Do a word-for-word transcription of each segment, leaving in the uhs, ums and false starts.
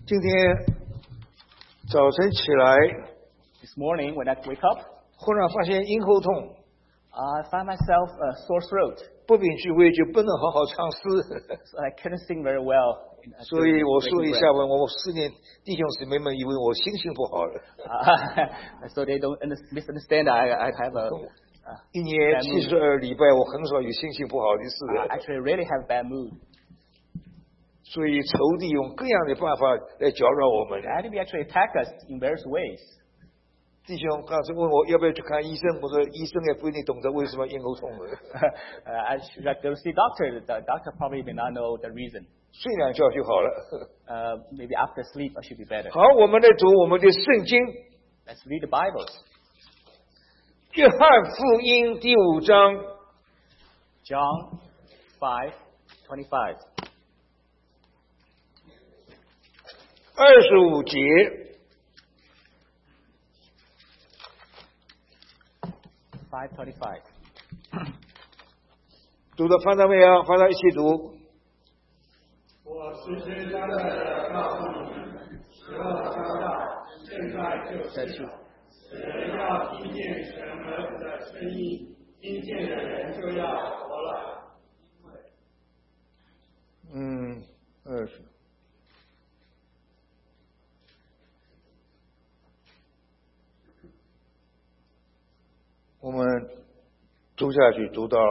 今天早晨起来 This morning, when I wake up, 忽然发现咽喉痛， I find myself a sore throat, 不屏气，我也就不能好好唱诗。 so I couldn't sing very well. In, 所以我说一下 breath. 吧，我四年弟兄姊妹们以为我心情不好了。 Uh, so they don't under- misunderstand that I, I have a, uh, 一年七十二礼拜，我很少有心情不好的事。 I actually really have bad mood. 所以仇敌用各样的办法来搅扰我们。 The enemy actually attack us in various ways. 弟兄刚才问我要不要去看医生，我说医生也不一定懂得为什么咽喉痛的。 uh, I should I go see doctor. The doctor probably may not know the reason. 睡两觉就好了。 Uh, maybe after sleep I should be better. 好，我们来读我们的圣经， Let's read the Bible. 约翰福音第五章 John five twenty-five. 二十五节。 five twenty-five. 读到翻到没有？翻到一起读。 我实实在在的告诉你们，时候将到，现在就是了。人要听见神儿子的声音，听见的人就要活了。 嗯，二十。我们读下去，读到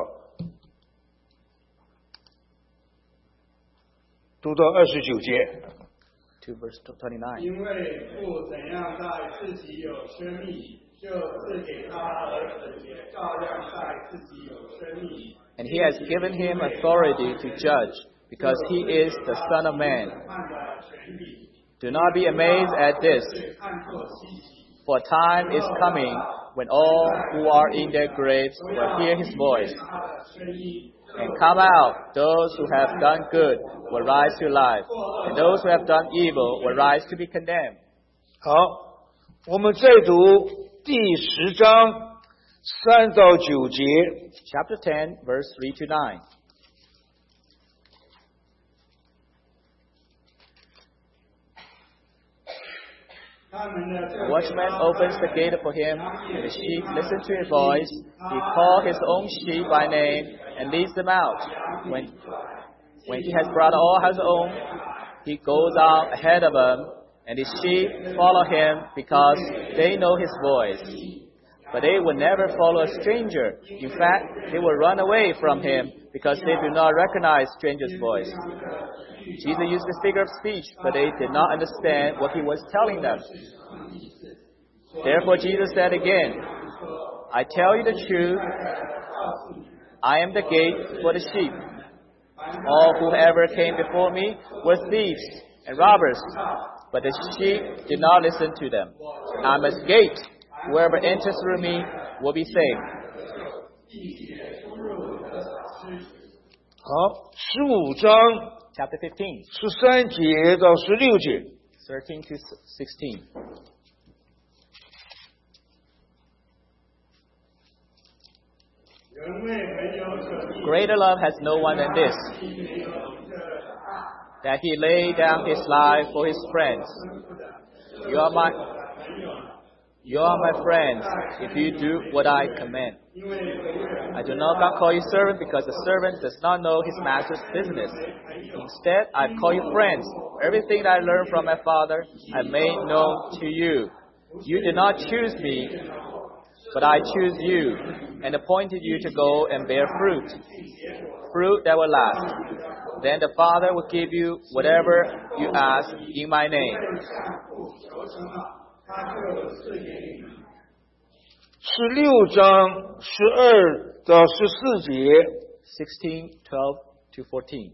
读到二十九节。 To verse twenty-nine. 因为父怎样在自己有生命，就赐给他儿子也照样在自己有生命。 And he has given him authority to judge, because he is the Son of Man. 看的权柄， Do not be amazed at this, 看作稀奇。 for time is coming when all who are in their graves will hear his voice, 他的声音， and come out. Those who have done good will rise to life, and those who have done evil will rise to be condemned. 好，我们再读第十章三到九节。 Chapter ten, verse three to nine. The watchman opens the gate for him, and the sheep listen to his voice. He calls his own sheep by name and leads them out. When, when he has brought all his own, he goes out ahead of them, and his sheep follow him because they know his voice. But they will never follow a stranger. In fact, they will run away from him because they do not recognize stranger's voice. Jesus used this figure of speech, but they did not understand what he was telling them. Therefore Jesus said again, I tell you the truth, I am the gate for the sheep. All who ever came before me were thieves and robbers, but the sheep did not listen to them. I am a gate. Whoever enters through me will be saved. 好，十五章 Chapter fifteen, 十三节到十六节。 thirteen to sixteen. 人类没有可比， Greater love has no one than this, 没有一个大， that he laid down his life for his friends. You are my, you are my friends if you do what I command. 因为永远 I do not call you servant because the servant does not know his master's business. Instead, I call you friends. Everything that I learned from my Father, I made known to you. You did not choose me, but I choose you and appointed you to go and bear fruit, fruit that will last. Then the Father will give you whatever you ask in my name. 求什么，他就赐给你们。 十六章十二到十四节。 sixteen, twelve to fourteen.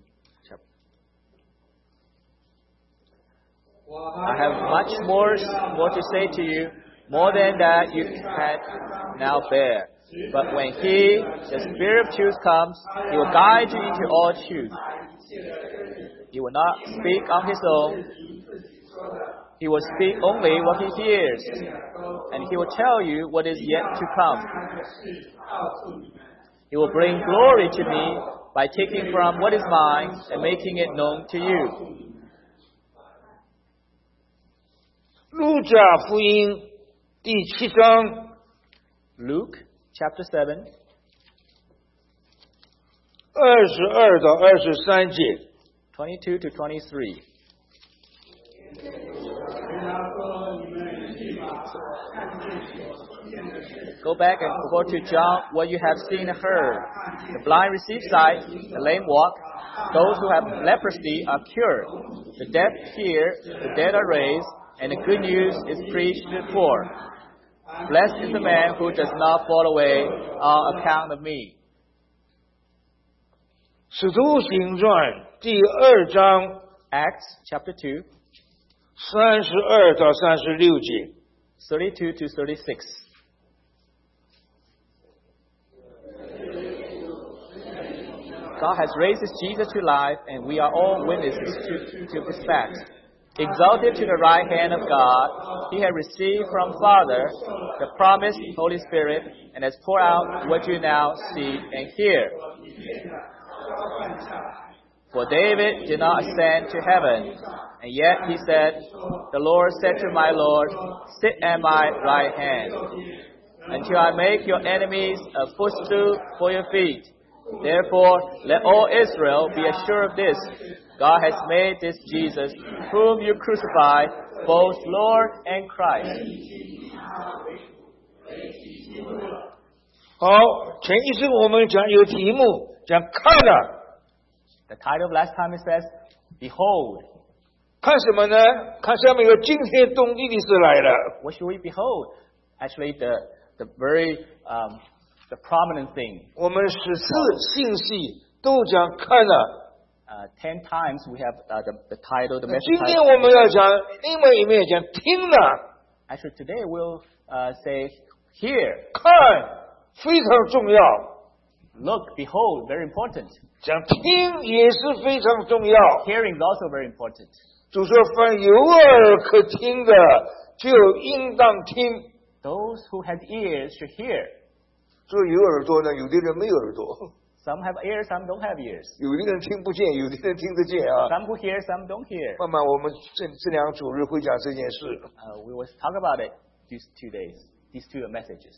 我 I have much more, more to say to you, more than that you can now bear. But when He, the Spirit of truth, comes, He will guide you into all truth. He will not speak on His own. He will speak only what He hears, and He will tell you what is yet to come. He will bring glory to me by taking from what is mine and making it known to you. 路加福音第七章 Luke chapter seven, 二十二到二十三节。 twenty-two to twenty-three. 他说：“你们去吧，看见所见的事。” Go back and report to John what you have seen and heard. The blind receive sight, the lame walk, those who have leprosy are cured, the deaf hear, the dead are raised, and the good news is preached to the poor. Blessed is the man who does not fall away on account of me. 使徒行传第二章 Acts chapter two, 三十二到三十六节。 thirty-two to thirty-six. God has raised Jesus to life, and we are all witnesses to, to this fact. Exalted to the right hand of God, He has received from Father the promised Holy Spirit, and has poured out what you now see and hear. For David did not ascend to heaven, and yet he said, "The Lord said to my Lord, sit at my right hand, until I make your enemies a footstool for your feet." Therefore, let all Israel be assured of this: God has made this Jesus, whom you crucified, both Lord and Christ. 好，前一次我们讲有题目，讲看了， The title of last time it says, "Behold." 看什么呢？看下面有惊天动地的事来了。 What should we behold? Actually, the the very um, the prominent thing. 我们十次信息都讲看了， Uh, ten times we have uh, the, the title, the 今 message 天 title. 我们要讲另外一面，讲听了， Actually, today we'll uh, say, "Hear, 看非常重要， look, behold." Very important. 讲听也是非常重要。 Hearing is also very important. 主说：“凡有耳可听的，就应当听。” Those who have ears should hear. 说有耳朵呢，有的人没有耳朵， Some have ears, some don't have ears. 有的人听不见，有的人听得见啊。 Some who hear, some don't hear. 慢慢我们这这两个主日会讲这件事。 Uh, we will talk about it these two days, these two messages.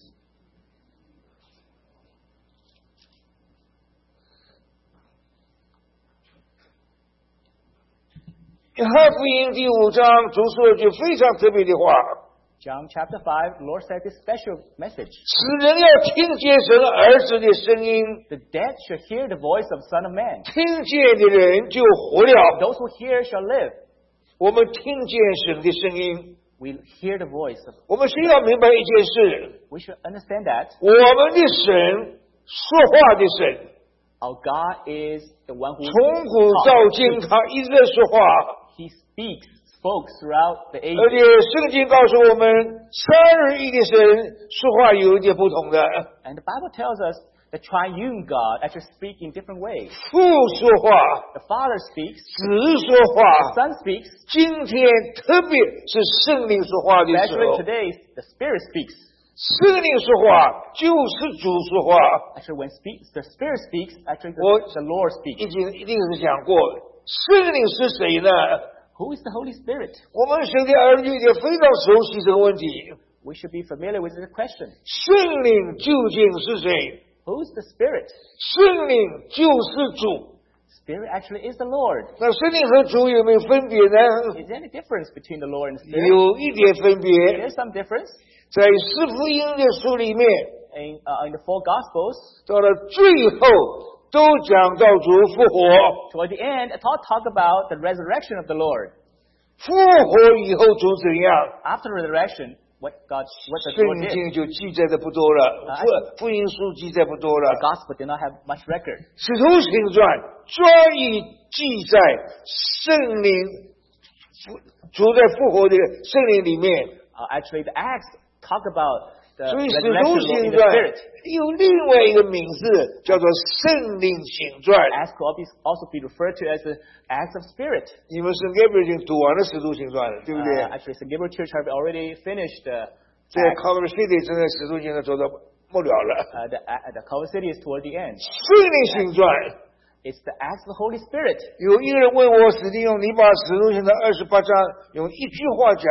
约翰福音第五章主说一句非常特别的话： John chapter five, the Lord said this special message. 使人要听见神儿子的声音， The dead shall hear the voice of Son of Man. 听见的人就活了。 Those who hear shall live. 我们听见神的声音， We hear the voice of. 我们需要明白一件事： We should understand that 我们的神说话的神， our God is the one who 从古到今他一直在说话。 He speaks, spoke throughout the 而 ages. 且圣经告诉我们，三而一的神说话有一点不同的。 And the Bible tells us the triune God actually speaks in different ways. 父说话， The Father speaks, 子说话。 the Son speaks, 今天特别是圣灵说话的时 especially 候， today, the Spirit speaks. 圣灵说话就是主说话。 Actually, when speaks, the Spirit speaks, actually What? the, the Lord 已 speaks. 经一定是讲过，圣灵是谁呢？ Who is the Holy Spirit? 我们神的儿女也非常熟悉这个问题。 We should be familiar with this question. 圣灵究竟是谁？ Who is the Spirit? 圣灵就是主。 Spirit actually is the Lord. 那圣灵和主有没有分别呢？ Is there any difference between the Lord and the Spirit? 有一点分别。 There's some difference. 在四福音的书里面， In, uh, in the four Gospels, 到了最后都讲到主复活。 toward the end, it all talk about the resurrection of the Lord. 复活以后主怎样？ After resurrection, what God, what the 圣 Lord did. 经就记载的不多了， 啊福福音书记载不多了。 The Gospel did not have much record. 使徒行传专以记载圣灵复主在复活的圣灵里面， Uh, actually, the Acts talk about the 所以使 resurrection 徒 of the Lord 行 in the 传 Spirit. 有另外一个名字叫做圣灵行传。 Acts could always- also be referred to as the Acts of Spirit. 你们圣盖博已经读完了使徒行传了，对不 Uh, 对？ actually, Saint Gabriel Church have already finished the 在 Acts. Culver City 正在使徒行传走到末了了。 Uh, the, uh, the Culver City is toward the end. 圣灵行传， It's the Acts of the Holy Spirit. 有一个人问我史蒂用，你把使徒行传二十八章用一句话讲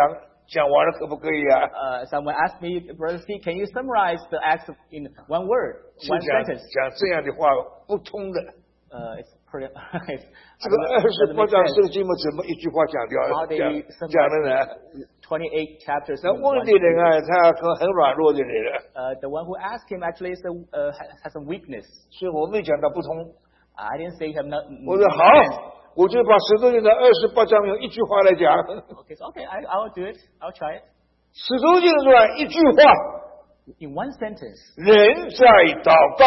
讲完了可不可以啊？ Uh, someone asked me, Brother Steve, can you summarize the Acts of- in one word, 是 one 讲 sentence? 讲这样的话不通的。 Uh, it's pretty. it's, 这个 doesn't 二十 make 八章 sense. 圣经嘛，怎么一句话讲掉 How do 讲 you 讲的呢？ summarize twenty-eight chapters 那 in 问 one 的人 sentence? 啊，他可很软弱的人啊， Uh, the one who asked him actually is a, uh, ha- has some weakness. 所以我没讲他不通。 I didn't say you have not. 我说好，我就把使徒行传二十八章用一句话来讲。 Okay, so okay, I, I'll do it. I'll try it. 使徒行传一句话， In one sentence, 人在祷告，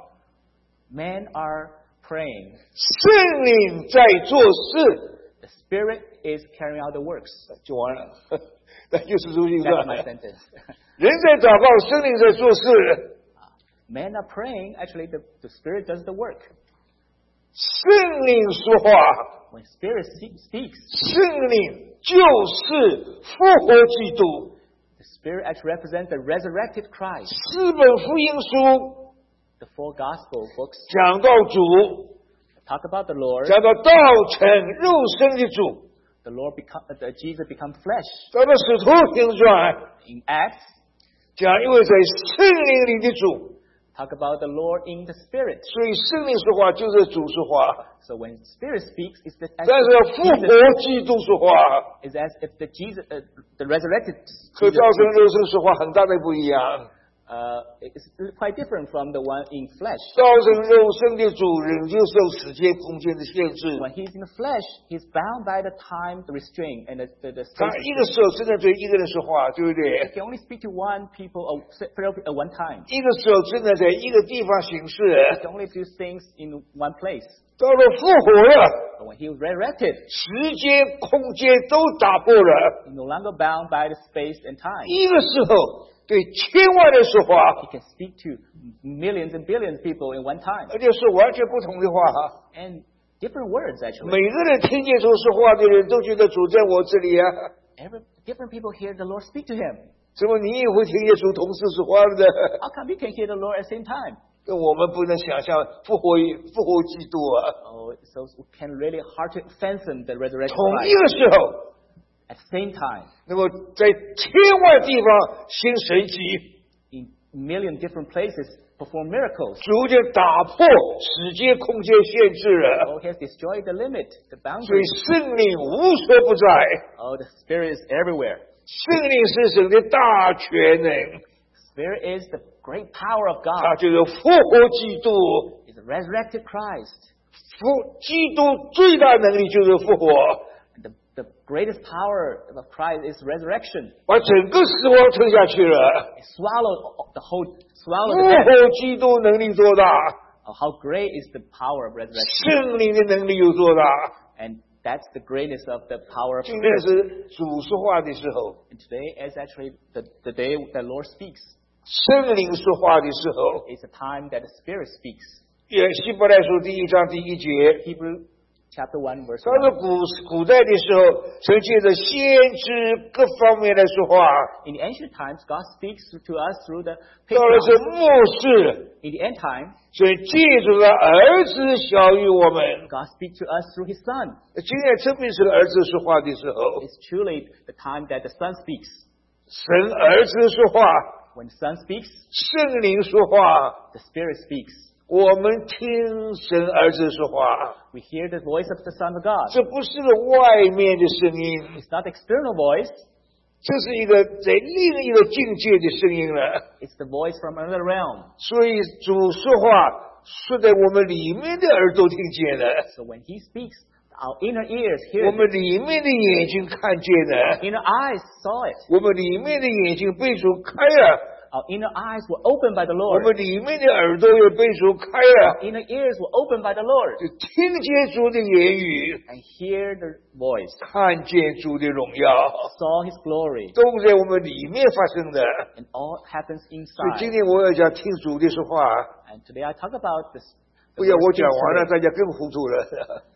men are praying. 圣灵在做事， The Spirit is carrying out the works. 就完了。那就是使徒行 That's my 传， sentence. 人在祷告，圣灵在做事。 Men are praying. Actually, the, the Spirit does the work. 圣灵说话， When Spirit se- speaks, 圣灵就是复活基督。 the Spirit actually represents the resurrected Christ. 四本福音书 The four Gospel books 讲到主， talk about the Lord. 讲到道成肉身的主， The Lord become uh, the Jesus become flesh. 讲到使徒行传， In Acts, 讲一位在圣灵里的主。 talk about the Lord in the Spirit. 所以圣灵说话就是主说话， So when Spirit speaks, it's the, as 但是 if 复 Jesus 活基督说话 is as if the Jesus, uh, the resurrected 和 Jesus 道成肉身说话很大的不一样。 uh, is quite different from the one in flesh. 道成肉身的主仍旧受时间空间的限制， When he's in the flesh, he's bound by the time, the restraint, and the, the, the 他 space. 一个手只能对一个人说话，对不 He 对？ can only speak to one people at one time. 一个手只能在一个地方行 He 事。 can only do things in one place. 到了复活了， But when he was resurrected, 时间空间都打破了， he's no longer bound by the space and time. 一个时候对千万人说话， He can speak to millions and billions of people in one time. 而且是完全不同的话哈。 And different words, actually. 每个人听见主说话的人都觉得主在我这里啊， Every, different people hear the Lord speak to him. 怎么你也会听见主同时说话的？ How come you can hear the Lord at the same time? 我们不能想象复活复活基督啊， Oh, so we can really hard to fathom the resurrection 同一 Christ. 个时候， At the same time, 那么在千万地方行神迹， in million different places, perform miracles. 逐渐打破时间空间限制了， Oh, he has destroyed the limit, the 所以 boundaries. 圣灵无所不在， Oh, the Spirit is everywhere. 圣灵是神的大权能， Spirit is the great power of 他 God. 就是复活基督。 He's the resurrected Christ. 复基督最大能力就是复活， The, the greatest power of Christ is resurrection. 把整个死亡吞下去了。 It swallowed the whole, 复 swallowed the death. 活基督能力多大？ Oh, how great is the power of resurrection. 圣灵的能力有多大？ And that's the greatness of the power of 今天 Spirit. 是主说话的时候， And today is actually the, the day the Lord speaks. 圣灵说话的时候。 It's a time that the Spirit speaks. 也希伯来书第一章第一节， Hebrew chapter one verse 他说 one. 古古代的时候，曾借着先知各方面来说话， In the ancient times, God speaks to us through the 到了这 patriarchs. 末世， In the end time, 所以借着他儿子小于我们。 God speaks to us through His Son. 今天特别是儿子说话的时候， It's truly the time that the Son speaks. 神儿子说话， When the Son speaks, 圣灵说话， the Spirit speaks. 我们听神儿子说话， We hear the voice of the Son of God. 这不是外面的声音， It's not external voice. 这是一个在另一个境界的声音了。 It's the voice from another realm. 所以主说话说在我们里面的耳朵听见了， So when He speaks, our inner ears hear 我 it. 们里面的眼睛看见了， Inner eyes saw it. 我们里面的眼睛被主开了， Our inner eyes were opened by the 我 Lord. 们里面的耳朵也被主开了， Inner ears were opened by the Lord. 就听见主的言语， And hear the voice. 看见主的荣耀， Saw His glory. 都在我们里面发生的。 And all happens 所以 inside. 今天我要讲听主的说话， And today I talk about this. 不要我讲完了，大家更糊涂了。 I, I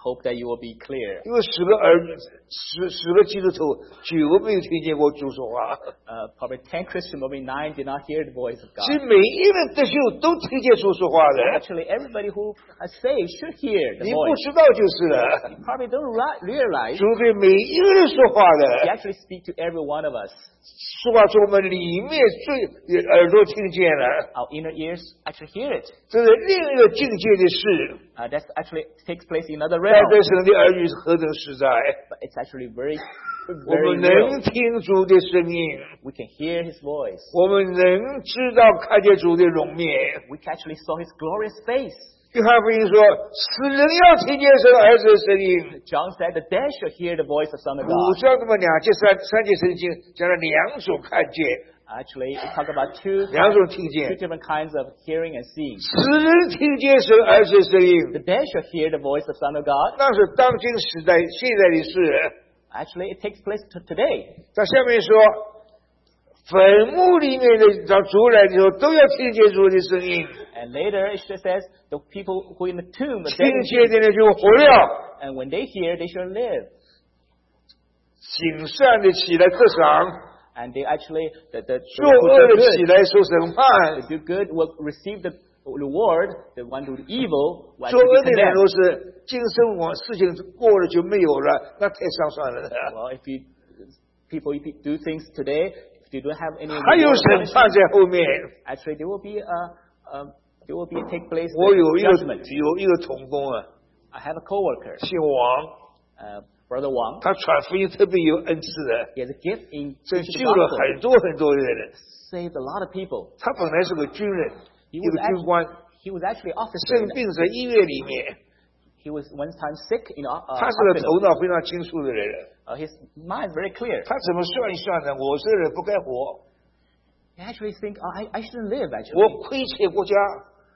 hope that you will be clear. 因为十个儿十十个基督徒九个没有听见过主说话， Uh, probably ten Christians, maybe nine did not hear the voice of 其实 God. 每一个得救都听见主说话的， Actually, everybody who is saved should hear the 你不 voice. 知道就是了。 You probably don't ri- realize 主对每一个人说话 He 的， actually speaks to every one of us. 说话从我们里面最耳朵听见了， Our inner ears actually hear it. 这是另一个境界的事。 Uh, that actually takes place in another 在 realm. 这神的儿女是何等实在， But it's actually very, 我 very 们能 real. 听主的声音， We can hear His voice. 我们能知道看见主的容面。 We can actually saw His glorious face. 约翰福音说，死人要听见神儿子的声音。 John said the dead shall hear the voice of Son of 五 God. 章这么两节三三节圣经讲了两种看见， Actually, we talk about two, 两种听 two 见。 different kinds of hearing and seeing. 死人听见神儿子的声 The 音， dead shall hear the voice of Son of God. 那是当今时代现在的事。 Actually, it takes place to today. 在下面说，坟墓里面的当主来的时候，都要听见主的声音， And later, it just says the people who in the tomb, the 听 dead, 见的人就活了。 and when they hear, they shall live. 行善的起来克赏， And they actually, the, the, the 作 who 恶 do 的起 good, 来受审判。 the do good will receive the reward. The one who do evil will 作 actually 恶 be 的人 condemned. 都是今生我事情过了就没有了，那太伤算了。 Well, if you people if you do things today, if you don't have any 还有 reward 审判 punishment, 在后面。 actually there will be a, a there will be a take place 我有一个 judgment. 有一个同工啊， I have a coworker, 姓王， uh, Brother Wang. 他传福音特别有恩赐的， He has a gift in 这 preaching 救 the 了 gospel, 很多很多的人。 saved a lot of people. 他本来是个军人， He 一 was 个军官， He was actually officer. 生病在医院里面， He was one time sick in a uh, 他是个 hospital. 头脑非常清楚的人。 Uh, his mind is very clear. 他怎么算一算呢？我这个人不该活， He actually think, oh, I, I shouldn't live, 我 actually. 亏欠国家，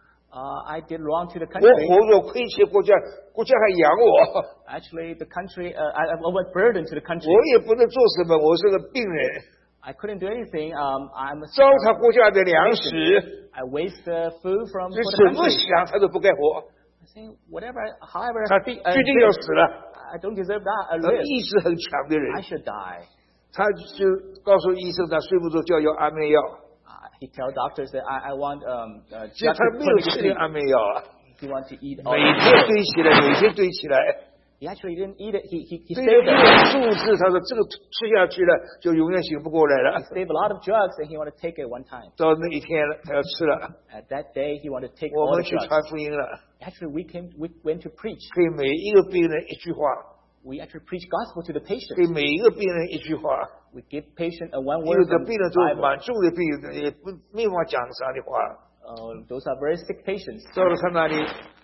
Uh, I did wrong to the 我 country. 活着亏欠国家，国家还养我， Actually, the country, uh, I, I was burden to the country. 我也不能做什么，我是个病人， I couldn't do anything. Um, I'm a, 糟蹋国家的粮食， I waste the food from 这 for 怎 the 么 country. 想他都不该活， I say, whatever, however 他 I think, uh, 决定要死了。 I don't deserve that. I 他 live. 意志很强的 I 人， should die. 他就告诉医生他睡不着觉要安眠药， Uh, he tell doctors that I, I want um, uh, 其实 just 他 to 没 put 有 me to 吃点 sleep. 安眠药啊， He want to eat all 每 the 天 pills. 堆起来，每天堆起来。 He actually didn't eat it. He, he, he 这 saved 个 it. 数字，他说这个吃下去了，就永远醒不过来 He 了。 saved a lot of drugs and he wanted to take it one time. 到那一天了，他要吃了， At that day, he wanted to take 我 all 们 the 去 drugs. 传福音了， Actually, we came, we went to preach. 给每一个病人一句话， We actually preach gospel to the 给 patient. 每一个病人一句话。 We give patient a one 有 word 的 from 病 the 人都 Bible. 蛮重的病人，也不没法讲啥的话。 Uh, those are very sick patients. 到了他那里，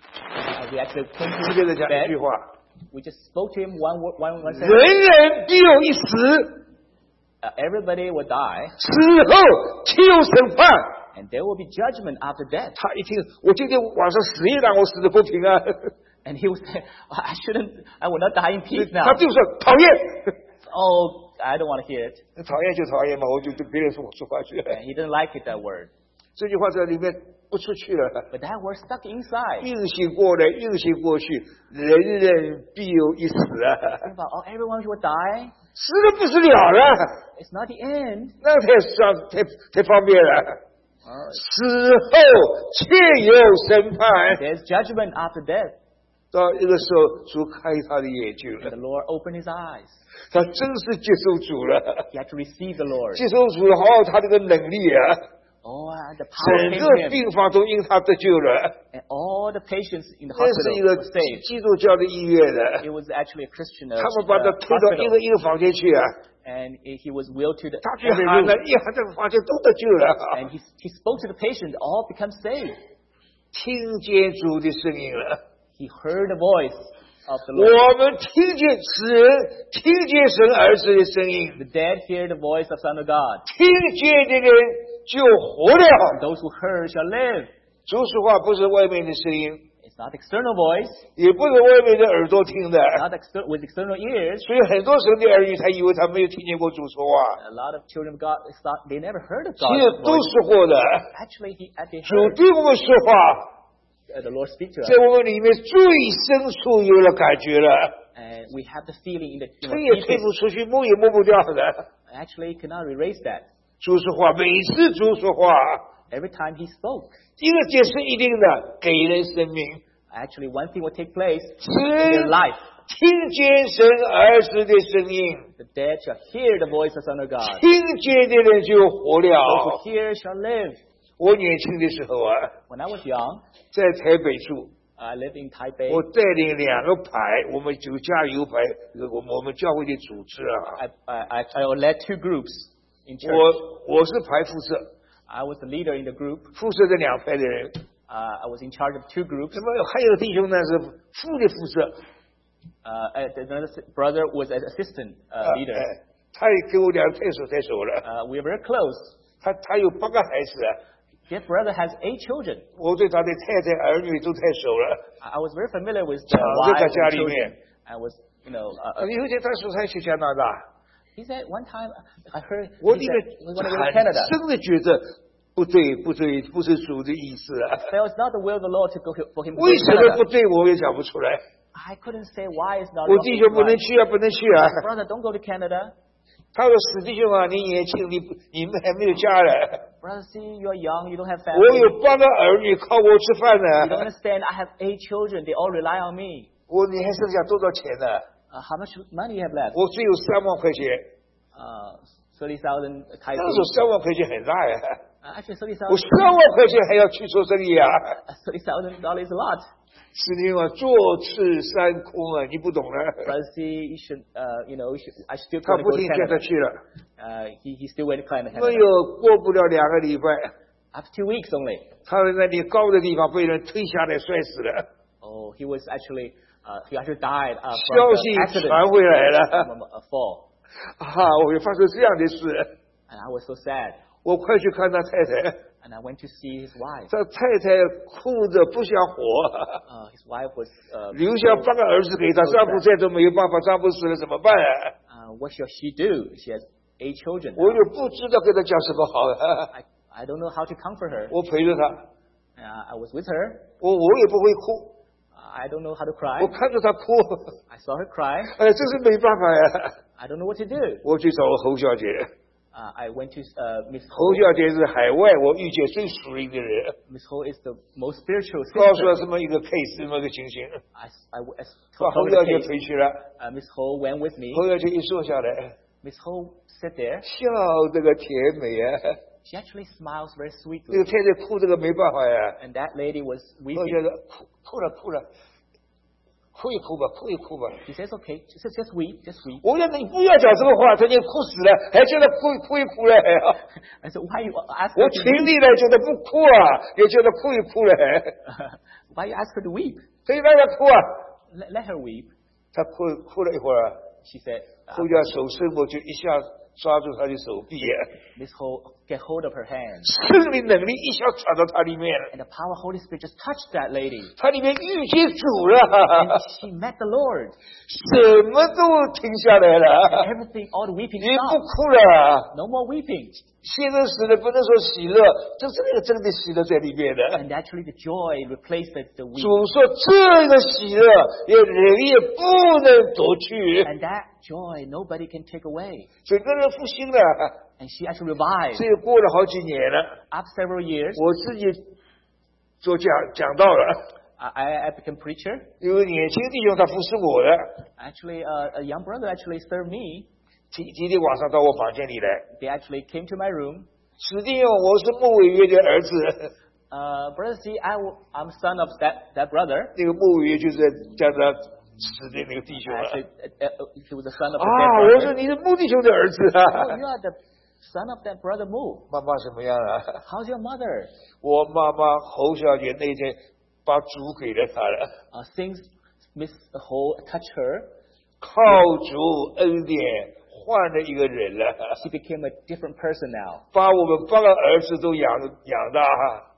Uh, we actually came 直 to 接的 his 讲一句 bed. 话： We just spoke to him one word, one, one 人 sentence. 人必有一死， Uh, everybody will die, 死后岂有审判？ and there will be judgment after death. 他一听，我今天晚上死也让我死的公平啊！ And he was saying, I shouldn't, I will not die in peace now. 他就说讨厌， Oh, I don't want to hear it. 讨厌就讨厌嘛，我就对别人说我说话去。 And he didn't like it, that word. 这句话在里面不出去了， But that word stuck inside. 运行过来，运行过去，人人必有一死啊！ Think about, oh, everyone will die. 死了不是了了， It's not the end. 那太上太太方便了。 Uh, 死后确有审判。 there's judgment after death. 到一个时候，主开他的眼睛 And 了， the Lord opened his eyes. 他真是接受主了， He had to receive the Lord. 接受主了，好好他这个能力啊， Oh, uh, the power 整 came 个 to him. 病房都因他得救了。 And all the patients in the 那是一 hospital 个 were saved. 基督教的医院的， It was actually a Christian uh, 他们把他 uh, 推到一 hospital. 个一个房间去啊， And he was willed to the 他去 every 喊 room. 了，一喊这个房间都得救了， And he, he spoke to the patient. All become saved. 听见主的声音了。 He heard the voice of the Lord. 我们听见死人听见神儿子的声音， The dead hear the voice of Son of God. 听见的人就活了。 Those who heard shall live. 说实话，不是外面的声音， It's not external voice, 也不是外面的耳朵听的， not exter- with external ears. 所以很多神的儿女他以为他没有听见过主说话， A lot of children of God, it's not, they never heard of 其实 God's 都 voice. 是活的。 Actually, he, uh, they 主 heard. 对我们说话， uh, the Lord speak to us. 在我们里面最深处有了感觉了， And we have the feeling in the, you 推 know, 也推 deepest. 不出去，摸也摸不掉的。 Actually, cannot erase that. 主说话，每次主说话， Every time He spoke, 一个解释一定的，给人生命。 actually one thing will take place 使 in their life. 听见神儿子的声音， The dead shall hear the voice of Son of God. 听见的人就活 Those 了。 who hear shall live. 我年轻的时候啊， When I was young, 在台北住， I lived in Taipei. 我带领两个排，我们就加油排，我们我们教会的组织啊。 I, I, I, I led two groups in church. 我我是排副社， I was the leader in the group. 副社的两排的人， Uh, I was in charge of two groups. 那么还有个弟兄呢是副的副社， Uh, and another s- brother was an assistant 啊 uh, leader. 哎他也跟我俩太熟太熟了。 Uh, we are very close. 他他有八个孩子啊， That brother has eight children. 我对他的太太儿女都太熟了。 I I was very familiar with the 常在他 wives 家 and 里 children. 面。 I was, you know, uh, 啊 uh, 有一天他说他去加拿大， he said one time I heard 我 he 里 said 面 we want to go 很 to Canada. 深的觉得不对不对，不是主的意思啊。 Felt it's not the will of the Lord to go for him to go 为 to 什么不 Canada. 对，我也讲不出来。 I couldn't say why it's not. 我弟兄不能 right. 去啊，不能去啊。 Brother, don't go to Canada. 他说：“死弟兄啊，你年轻，你不你们还没有家了。 Brother, see, you're young, you don't have 我 family. 有八个儿女靠我吃饭 You don't 呢。 understand. I have eight children. They all rely on me. 我你还剩下多少钱呢？ Uh, how much money you have left? 我只有三万块钱。 Uh, thirty thousand 那 Thai 时候三万块钱很大呀， Uh, actually, thirty 我 thousand. 三万块钱还要去做生意啊。 Thirty thousand dollars is a lot. 师弟兄啊，坐吃山空啊，你不懂了。 Brother, see, you should, uh, you know, you should, I still 他 want to 不 go to 听，叫他 Canada. 去了。 Uh, he, he still went to Canada. 没有过不了两个礼拜， After two weeks only. 他在那里高的地方被人推下来摔死了。 Oh, he was actually, uh, he actually died uh, 消 from 息 the accident. 传回来了， From a, a fall. 啊，我又发生这样的事， And I was so sad. 我快去看他太太， And I went to see his wife. 他太太哭得不像活， Uh, his wife was, uh, 留下八个儿子给他，丈夫再都没有办法，丈夫死了怎么办啊？ uh, what shall she do? She has eight children. 我就不知道跟他讲什么好了， I, I don't know how to comfort her. 我陪着他， Uh, I was with her. 我我也不会哭， I don't know how to cry. 我看着他哭， I saw her cry. 哎，真是没办法呀。 I don't know what to do. 我去找侯小姐， Uh, I went to uh, Miss 侯 Ho. 小姐是海外我遇见最属灵的人， Miss Ho is the most spiritual 告诉他 sister. 这么一个 case，这么一个情形， I, I, I 把 told 侯 her 小 the 姐 case. 陪去了， Uh, Miss Ho went with me. 侯小姐一坐下来， Miss Ho sat there. 笑这个甜美啊， She actually smiles very 这 sweetly. 个太太哭这个没办法呀， And that lady was 侯 weeping. 小姐哭哭了哭了，哭一哭吧，哭一哭吧。 He says, okay, she says, just weep, just weep. 我说你不要讲这个话，他已经哭死了，还叫他哭哭一哭嘞。 I said, why you ask 我 her to 尽 weep? 力了，叫他不哭啊，也叫他哭一哭嘞。 Why you ask her to weep? 可以让他哭啊， Let, let her weep. 他哭哭了一会儿， She said, uh, 后家手伸过去，一下抓住他的手臂， Miss Ho get hold of her hand. 圣灵能力一下传到他里面了， And the power of Holy Spirit just touched that lady. 他里面遇见主了， And she met the Lord. 什么都停下来了， Everything, all the weeping 你不 stopped. 哭了。 No more weeping. 现在死的不能说喜乐，就是那个真的喜乐在里面的。 And actually the joy replaced the, the 主 weeping. 说这个喜乐，也人也不能夺去。 And that joy nobody can take away. 整个人复兴了， And she actually revived. 这过了好几年了。 After several years, 我自己做讲讲到了， I, I became preacher. 有个年轻弟兄他服侍我的， Actually, uh, a young brother actually served me. 今今天晚上到我房间里来。 They actually came to my room. 史弟兄，我是穆伟约的儿子， Uh, brother, see, I, w- I'm son of that, that brother. 那个穆伟约就是叫他死的那个弟兄了。 Actually, uh, uh, he was the son of the 啊， dead 我说 brother. 你是穆弟兄的儿子 Oh, 啊。 you are the son of that brother Mu. 妈妈什么样啊？ How's your mother? 我妈妈侯小姐那天把主给了他了， Uh, things Miss Ho touched her. 靠主恩典换了一个人了， She became a different person now. 把我们八个儿子都养养大。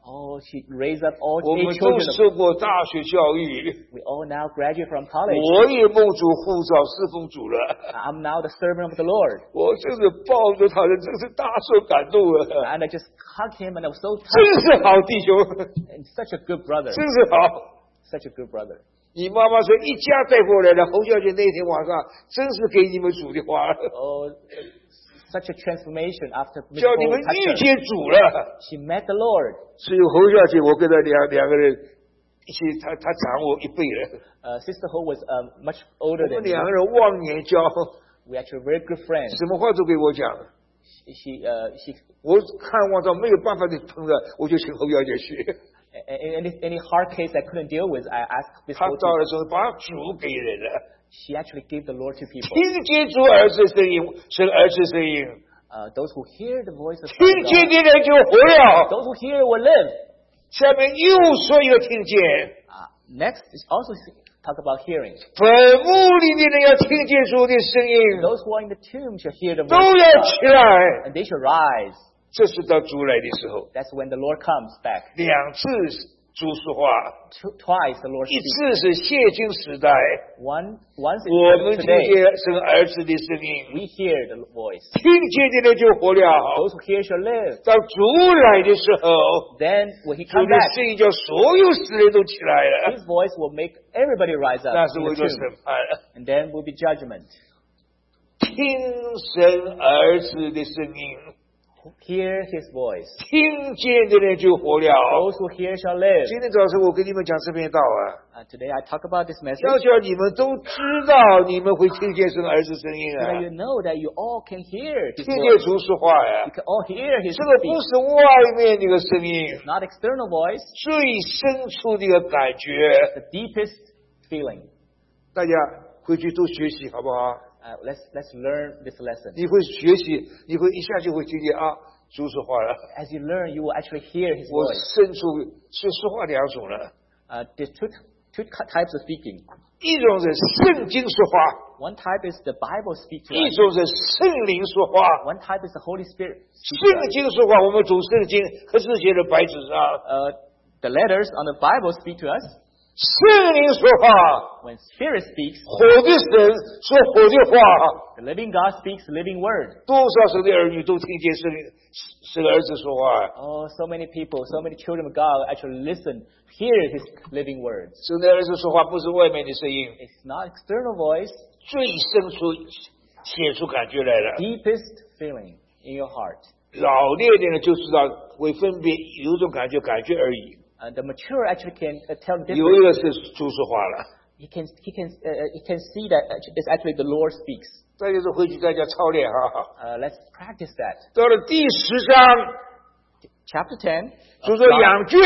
Oh, she raised up all 我 eight 们都 children. of- 受过大学教育， We all now graduate from college. 我也蒙主呼召侍奉主了。 I'm now the servant of the Lord. 我真是抱着他的，真是大受感动了， And I just hugged him and I was so 真 touched. 是好弟兄， And such a good brother. 真是好。 Such a good brother. 你妈妈说一家带过来的，侯小姐那天晚上真是给你们主的话， Oh, such a transformation after Miss 叫你 Paul 们 touched 遇 her. 见主了。 She met the Lord. 只有侯小姐，我跟她两两个人一起，她她长我一倍了， Uh, Sister Ho was um, much older 我 than 们 me. 两个人忘年交， We actually were very good friends. 什么话都给我讲。 She, she, uh, she, 我看望到没有办法的碰到，我就请侯小姐去。 any, any hard case I couldn't deal with, I asked Miss 她 Ho 到 to. 的时候把主给人了， She actually gave the Lord to people. 听见主儿子声音，是儿子声音， Uh, those who hear the voice of 听 God, 见的人就活了。 those who hear will live. 下面又说一个听见， Uh, next is also talk about hearing. 坟墓里面的人要听见主的声音， Those who are in the tomb shall hear the 都 voice 要 of 起 God, 来。 and they shall rise. 这是到主来的时候， That's when the Lord comes back. 两次主说话， Two, twice the Lord 一 speaks. 次是谢经时代， One, once 我们 is 听 today. 见神儿子的声音， We hear the voice. 听见的人就活了。 Those who hear shall live. 当主来的时候， Then when he 主 comes 的 back, 声音叫所有死人都起来了， his voice will make everybody rise up 那是 in 为 the 了审 tomb. 判。 And then will be judgment. 听神儿子的声音， Hear his voice. 听见的人就活了。 Those who hear shall live. 今天早上我跟你们讲这篇道啊， Uh, today I talk about this message 要叫你们都知道，你们会听见神儿子声音 so 啊 that，you know that you all can hear his 听见 voice. 主说话呀 You。can all hear his 这个不 speech. 是外面那个声音， Not external voice, 最深处的一个感觉。 the deepest feeling. 大家回去多学习好不好？ Uh, let's let's learn this lesson. 你会学习，你会一下就会听见啊，主说话了。 As you learn, you will actually hear his 我 voice. 深处是说话两种了， Uh, there's two two types of speaking. 一种是圣经说话， One type is the Bible speak to 一 us. 种是圣灵说话。 One type is the Holy Spirit. speak to 圣 us. 经说话，我们读圣经可是写在白纸上； Uh, the letters on the Bible speak to us. 圣灵说话， When Spirit speaks, 活的神说活的话。 the living God speaks living word. 多少神的儿女都听见圣灵神儿子说话。 Oh, so many people, so many children of God actually listen, hear his living words. 神的儿子说话不是外面的声音， It's not external voice, 最深处写出感觉来了。 deepest feeling in your heart. 老练的人就知道会分别，有一种感觉，感觉而已。 Uh, the mature actually can uh, tell the 有一 difference. 个是主说话了， He can, he can, uh, he can see that it's actually the Lord speaks. 大家都回去大家操练哈。 Uh, let's practice that. 到了第十章， Chapter ten. 主说养圈，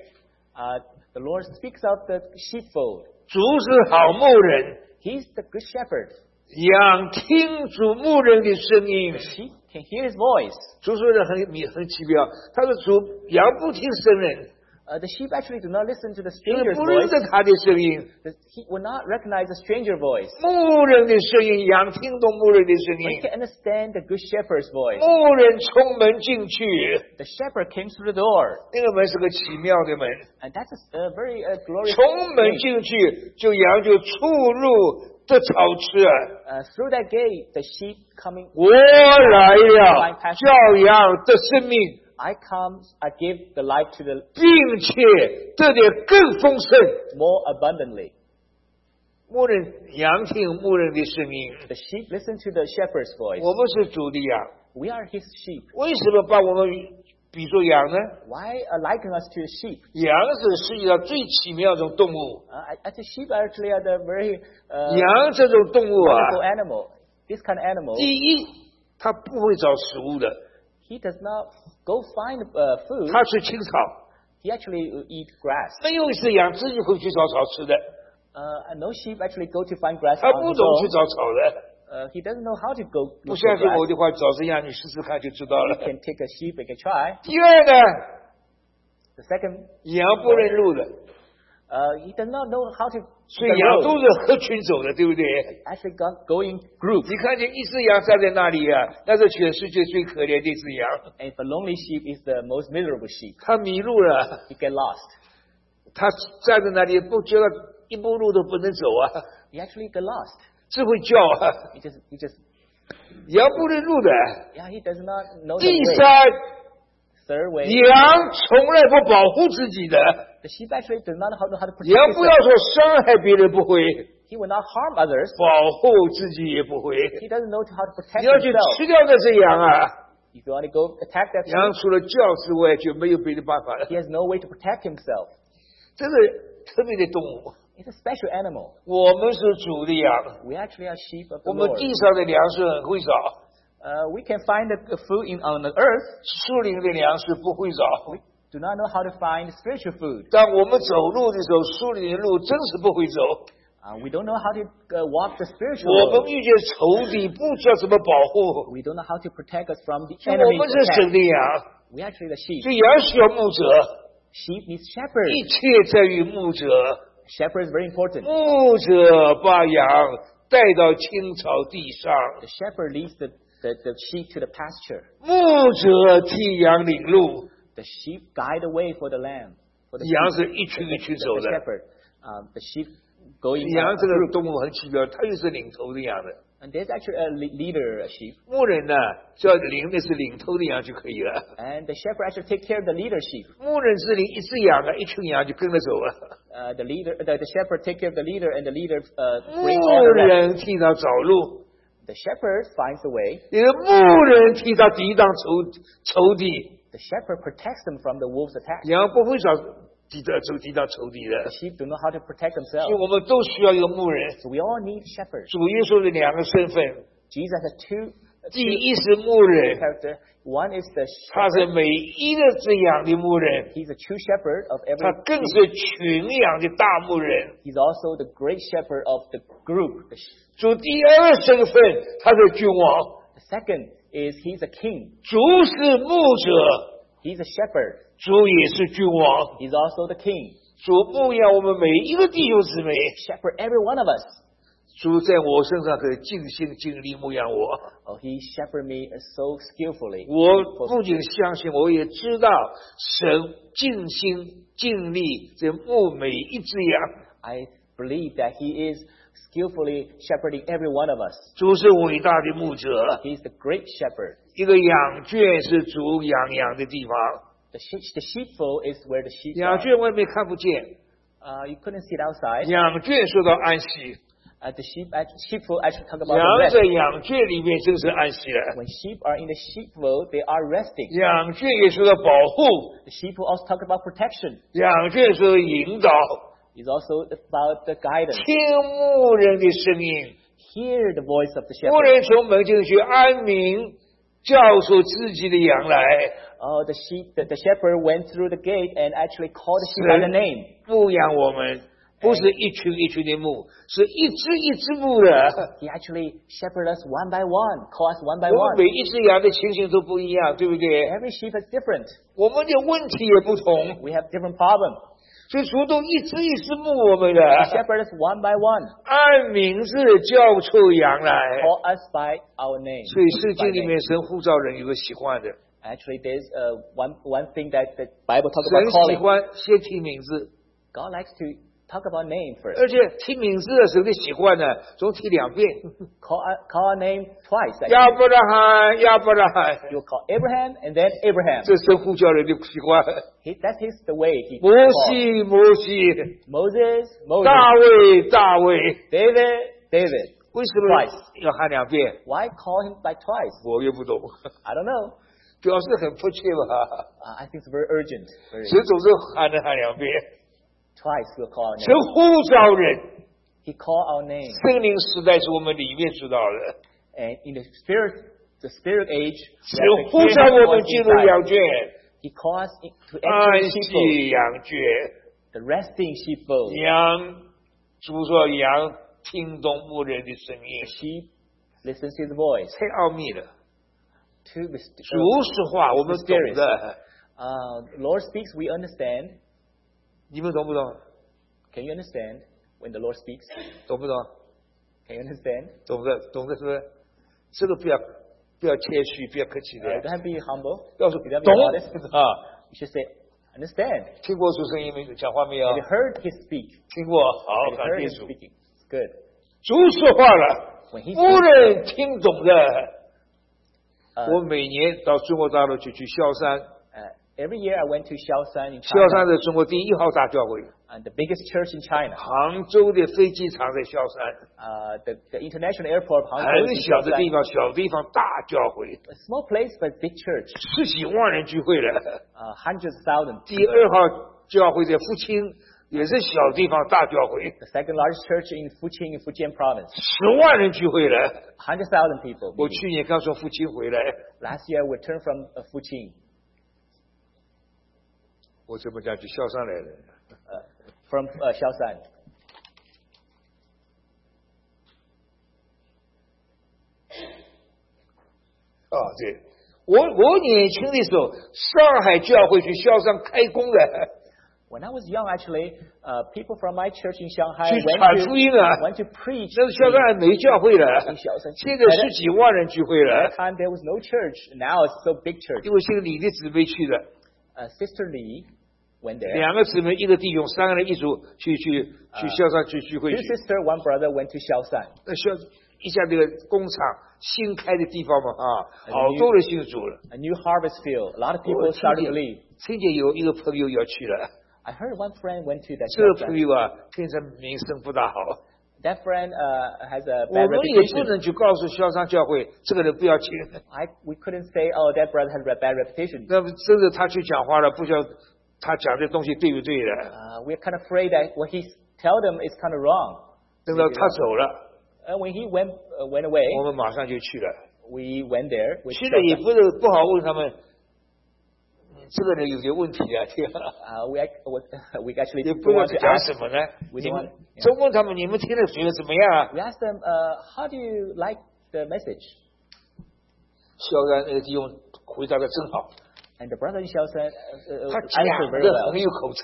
Uh, the Lord speaks out the sheepfold. 主是好牧人， He's the good shepherd. 养听主牧人的声音。 Sheep can hear his voice. 主说的很很奇妙，他说主羊不听生人， Uh, the sheep actually do not listen to the 因为 stranger's 不认 voice. 得他的声音。 The, he will not recognize a stranger voice. 牧人的声音，羊听懂牧人的声 But he 音。 can understand the good shepherd's voice. 牧人从门进去， The shepherd came through the door. 那个门是个奇妙的门， And that's a, a very uh, glorious 从门 thing. 进去，就羊就出入得草吃。 Uh, through that gate, the sheep coming, 我来了，叫羊得生命， I come, I give the life to the 并且得的更丰盛。 more abundantly. 牧人羊听牧人的声音， The sheep listen to the shepherd's voice. 我们是主的羊， We are his sheep. 为什么把我们比作羊呢？ Why uh, liken us to a sheep? 羊是世界上最奇妙的一种动物。 Uh, I, I think sheep actually are the very uh, 羊这种动物 wonderful 啊， animal. This kind of animal, 第一，它不会找食物的， he does not go find uh, food. 它吃青草。 He actually uh, eat grass. 没有一只羊自己会去找草吃的， Uh, and no sheep actually go to find grass 它 on 不 his 懂去 own. 找草的。 Uh, he doesn't know how to go 不 look 相 for 信我 grass. 的话，找只羊你试试看就知道 You 了。 can take a sheep and can try. 第二呢， The second, 羊不认路的， uh, he does not know how to 所以羊都是合群走的，对不对？ Actually, go, go in groups. 你看见一只羊站在那里啊，那是全世界最可怜的一只羊。 And if a lonely sheep is the most miserable sheep, 它迷路了， he get lost. 它站在那里不觉得一步路都不能走啊， He actually get lost. 只会叫啊， He just, he just, 羊不认路的。 yeah, he does not know the 第 way. 三， Third way, 羊从来不保护自己的， the sheep actually does not know how to, how to protect 羊不要 himself. 说伤害别人不会， He will not harm others. 保护自己也不会。 He doesn't know how to protect 你要去 himself. 吃掉那只羊啊， If you want to go attack that 羊 sheep, 除了叫之外就没有别的办法了。 he has no way to protect himself. 这是特别的动物， It's a special animal. 我们是主的羊， We actually are sheep of the 我们 Lord. 地上的粮食很会找， Uh, we can find the the food in on the earth. 树林的粮食不会找。 We do not know how to find spiritual food. 当我们走路的时候，树林的路真是不会走。 Uh, we don't know how to uh, walk the spiritual 我们 road. 遇见仇敌，不知道怎么保护。 We don't know how to protect us from the 所以我 enemy's 们是 attack. 神的羊， We actually the sheep. 所以羊需要牧者， Sheep needs shepherds. 一切在于牧者。 Shepherd is very important. 牧者把羊带到青草地上， The shepherd leads the, the, the sheep to the pasture. 牧者替羊领路。 The sheep guide the way for the lamb. For the 羊 sheep. 是一群 The, 一群 the, 走 the 的。 shepherd. Um, the sheep go in 羊 a 这个 group. 动物很奇妙，它又是领头的羊的。 And there's actually a le- leader sheep. 牧人呢，只要领的是领头的羊就可以了。 And the shepherd actually take care of the leader sheep. 牧人是领一只羊啊，一群羊就跟着走了。 Uh, the leader, the, the shepherd take care of the leader, and the leader uh, 牧 brings all the rest. 人替他找路， The shepherd finds the way. 你的牧人替他抵挡仇仇敌。 The shepherd protects them from the wolves' attack. 羊不会找抵挡仇抵挡仇敌 The 的， sheep do know how to protect 所 themselves. 以我们都需要一个牧人。 So we all need shepherds. 主耶稣的两个身份， Jesus has two, 第 two 一是牧人， character. One is the 他是 shepherd. 每一个只羊的牧人， He's a true shepherd of every 他更 sheep. 是群羊的大牧人。 He's also the great shepherd of the group. The, sh- 主第二个身份，他是君王。 the second is he's a king. 主是牧者， He's a shepherd. 主也是君王。 He's also the king. 主牧养我们每一个弟兄姊妹。 Shepherd every one of us. 主在我身上可以尽心尽力牧养我。 Oh, he shepherded me so skillfully. 我不仅相信，我也知道神尽心尽力在牧每一只羊。 I believe that he is skillfully shepherding every one of us. 主是伟大的牧者， He's the great shepherd. 一个羊圈是主养羊的地方， The, sheep, the sheepfold is where the sheep 羊 are. 圈外面看不见， Uh, you couldn't see it outside. 羊圈说到安息， Uh, the sheep, act- sheepfold actually talk about 羊 the rest. 在羊圈里面正是安息了。 When sheep are in the sheepfold, they are resting. 羊圈也说到保护， The sheepfold also talk about protection. 羊圈说引导， It's also about the guidance. 听牧人的声音。 Hear the voice of the 牧 shepherd. 人从门进去安民，教唆自己的羊来。 Oh, the sheep, the, the shepherd went through the gate and actually called the sheep by the name. 牧养我们，不是一群一群的牧，是一只一只牧的。 He actually shepherded us one by one, call us one by 我 one. 们每一只羊的情形都不一样，对不对？ Every sheep is different. 我们的问题也不同， We have different problems. 所以主动一只一只牧我们的， He shepherded us one by one, 按名字教出羊来。 call us by our name. 所以圣 By 经里 name. 面神呼召人有个习惯的， Actually, there's uh, one one thing that the Bible talks 神 about 喜 calling. 欢先提名字， God likes to talk about name first. 而且提名字的神的习惯呢，总提两遍。 Call our- call our name twice. 亚 Actually. 伯拉罕，亚伯拉罕， You will call Abraham and then Abraham. 这神呼叫人的习惯。 He, that's his the way he 摩 calls. 西，摩西， Moses, Moses. 大卫，大卫， David, David. 为什么要喊两遍？ Why call him by twice? 我也不懂， I don't know. 表示很迫切吧？ Uh, I think it's very urgent. Very 神总是喊着喊两遍。 Twice he'll call our 神 name. 呼召人， He called our name. 圣灵时代是我们里面知道的。 And in the spirit, the spirit age, we 神 have to 呼 hear 召 his 我们 voice 进入 inside. 羊圈， He calls us in- to enter 安 the 息 sheepfold, 羊圈。 the resting sheepfold. 羊，主说羊听懂牧人的声音 The，sheep listens to his voice. 太奥秘了。 To the, 主是话，我们懂的， uh, Lord speaks, we understand. 你们懂不懂？ Can you understand? when the Lord speaks. 懂不懂？ Can you understand? 懂得，懂得是不是？这个不要不要谦虚，不要客气的 Uh, don't have to be humble. 要说 You don't have to 懂 be modest. 啊！ You should say, understand. 听过主声音没？讲话没有 Have？you heard His speak? 听过，好， Have you 感 heard 谢 Him 主。 speaking? It's good. 主说话了， When He 无 speaks, 人听懂的。 uh, 我每年到中国大陆去去萧山， uh, every year I went to Shaoshan in 萧山 China, 是中国第一号大教会， and the biggest church in China. 杭州的飞机场在萧山， Uh, the, the international airport of 很 Hangzhou is in 小的地 Shaoshan. 方，小地方大教会， A small place, but big church. 十几万人聚会了。 Uh, hundreds of thousands. 第二号教会在福清，也是小地方大教会， The second largest church in Fuqing, in Fujian province. 十万人聚会了。 one hundred thousand people. 我 meeting. 去年刚从福清回来， Last year, we returned from uh, Fuqing, 我怎么讲去萧山来的？ uh, from uh, Shaoshan. 啊，对，我我年轻的时候，上海教会去萧山开工的， When I was young, actually, uh, people from my church in Shanghai 去 went 传 to, 福音啊。 went to preach. 那是萧山还没教会了， in Shaoshan. 现在十几万人聚会 At 了 that，time, there was no church. Now it's so big church. 因为现在你的姊妹去的， Uh, Sister Lee went there. 两个姊妹一个弟兄，三个人一组去去去萧山去聚会 Two 去。 sister, one brother went to Shaoshan. 那萧一下这个工厂新开的地方嘛啊， 哎好多人信主了。 A new harvest field. A lot of 我 people 听 started 见 to leave. 听见有一个朋友要去了， I heard one friend went to that 这个朋 Shaoshan. 友啊，平常名声不大好。 That friend uh, has a 我 bad 们也不 reputation. 能去告诉萧山教会这个人不要请。 I, we couldn't say, oh, that brother has a bad reputation. 那么真的他去讲话了，不晓得他讲的东西对不对的。 Uh, we're kind of afraid that what he tell them is kind of wrong. 等到他走了， And when he went uh, went away, 我们马上就去了。 we went there. With 去了也 Shaoshan. 不是不好问他们，这个人有点问题啊，对吧？ Uh, we, ac- we actually 也 don't 不知道 want 是 to 讲 ask. 什么呢？ We 你 don't 们 want- 就问他们，你们听了觉得怎么样啊？ We asked them, uh, how do you like the message? 萧山那个弟兄回答的真好， And the brother in Shaoshan uh, uh, 他 answered 讲 very 的 well. 很有口才，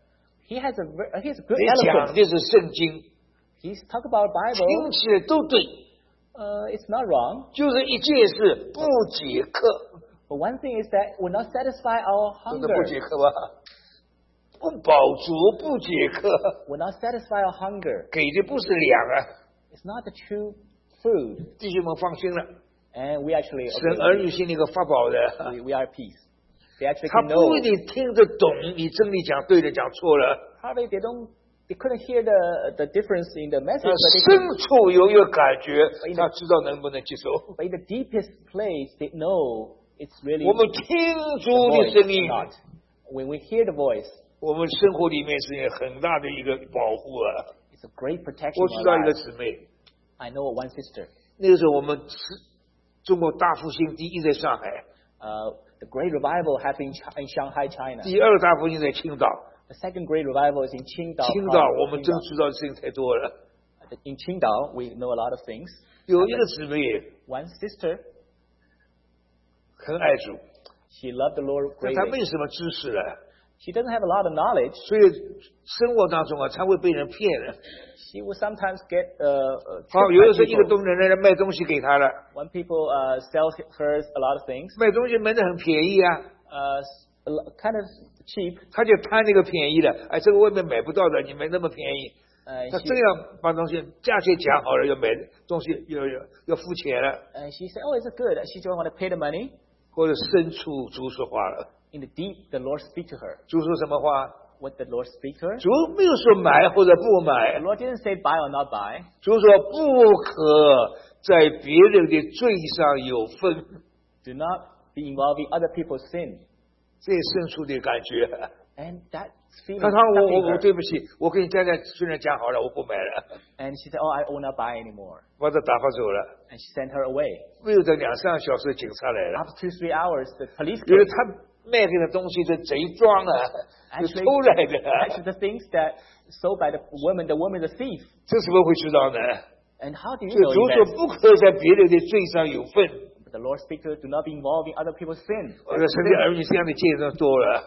He has a ver- uh, he has a good 也讲 eloquence. 的是圣经， He's talk about 听 Bible. 起来都对， Uh, it's not wrong. 就是一件事不解渴， But one thing is that we're not satisfy our 真的 hunger. 不解渴吧？不饱足，不解渴， We're not satisfy our hunger. 给的不是粮啊！ It's not the true food. 弟兄们放心了， And we actually 神儿女心里有个法宝的， we, we are at peace. They actually 他 can 不一 know. 定听得懂你真理讲对了，讲错了。 Probably they don't they couldn't hear the the difference in the message, 他 but they 深 can, 处有一个感觉，他知道能不能接受。 but in the deepest place they know it's really 我们听 the 主的 voice 声 or 音， not. When we hear the voice, 我们生活里面是一个很大的一个保护啊。 it's a great protection 我 in 知道 our 一个 lives. 姊妹， I know one sister. 那个时候我们是中国大复兴第一在上海， Uh, the great revival happened in, Ch- in Shanghai, China. 第二大复兴在青岛。 The second great revival is in Qingdao. 青岛 province, 我们真 Qingdao. 知道的事情太多了。 In Qingdao, we know a lot of things. 有一个姊妹 One sister, 很爱主， she loved the Lord 但她 greatly. 没什么知识了， She doesn't have a lot of knowledge. 所以生活当中啊，常会被人骗了。 She will sometimes get uh, uh, 好， tricked 有 by 的时候一个 people. 东人来卖东西给她了， When people uh, sell her a lot of things, 卖东西卖的很便宜啊， uh, a lo- kind of cheap. 他就贪那个便宜的，哎，这个外面买不到的，你买那么便宜， Uh, 他 she, 这样把东西价钱讲好了，要买东西要要要付钱了， uh, she said, "Oh, is it good?" She don't want to pay the money. 或者深处主说话了， In the deep, the Lord speak to her. 主说什么话？ What the Lord speak to her? 主没有说买或者不 The 买， Lord didn't say buy or not buy. 主说不可在别人的罪上有份， Do not be involved in other people's sin. 这深处的感觉。 And that feeling 他说 stuck 我 in 我我 her. 对不起，我跟你家长虽然讲好了，我不买了， And she said, "Oh, I will not buy anymore." 把他打发走了。 And she sent her away. 没有这两三个小时，警察来了。 After two, three hours, the police 因为 came. 他卖给的东西是贼装啊，是 Actually, 偷来的， actually, the things that sold by the woman, the woman is a thief. 这怎么会知道呢？ And how do you 所以 know 主 that? 说不可在别人的罪上有份。 But the Lord speaks to her, do not be involved in other people's sin. 我的神的儿女这样的见证多了， And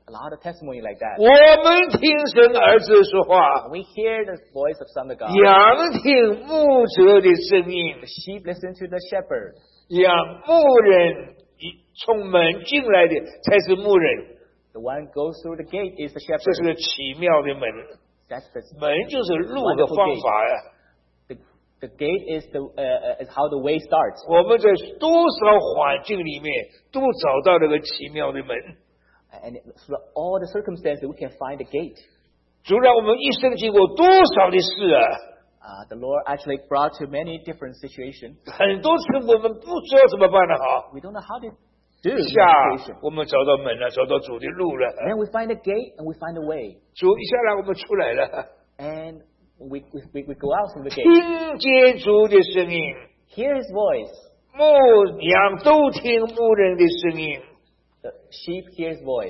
a lot of testimony like that. 我们听神儿子说话， We hear the voice of Son of God. 羊听牧者的声音， The sheep listen to the shepherd. 羊牧人一从门进来的才是牧人， The one goes through the gate is the 这是 shepherd. 个奇妙的门。 That's the 门就是路的方法呀。 the, the gate is the uh, is how the way starts. 我们在多少环境里面都找到那个奇妙的门。 And through all the circumstances, we can find the gate. 主让我们一生经过多少的事啊！ Uh, the Lord actually brought to many different situations. 很多次我们不知道怎么办呢？好， We don't know how to do in 下 that situation. 我们找到门了，找到主的路了。 Then we find the gate and we find the way. 主一下来，我们出来了， And we, we, we go out through the gate. 听见主的声音， Hear His voice. 牧羊都听牧人的声音。 The sheep hear His voice.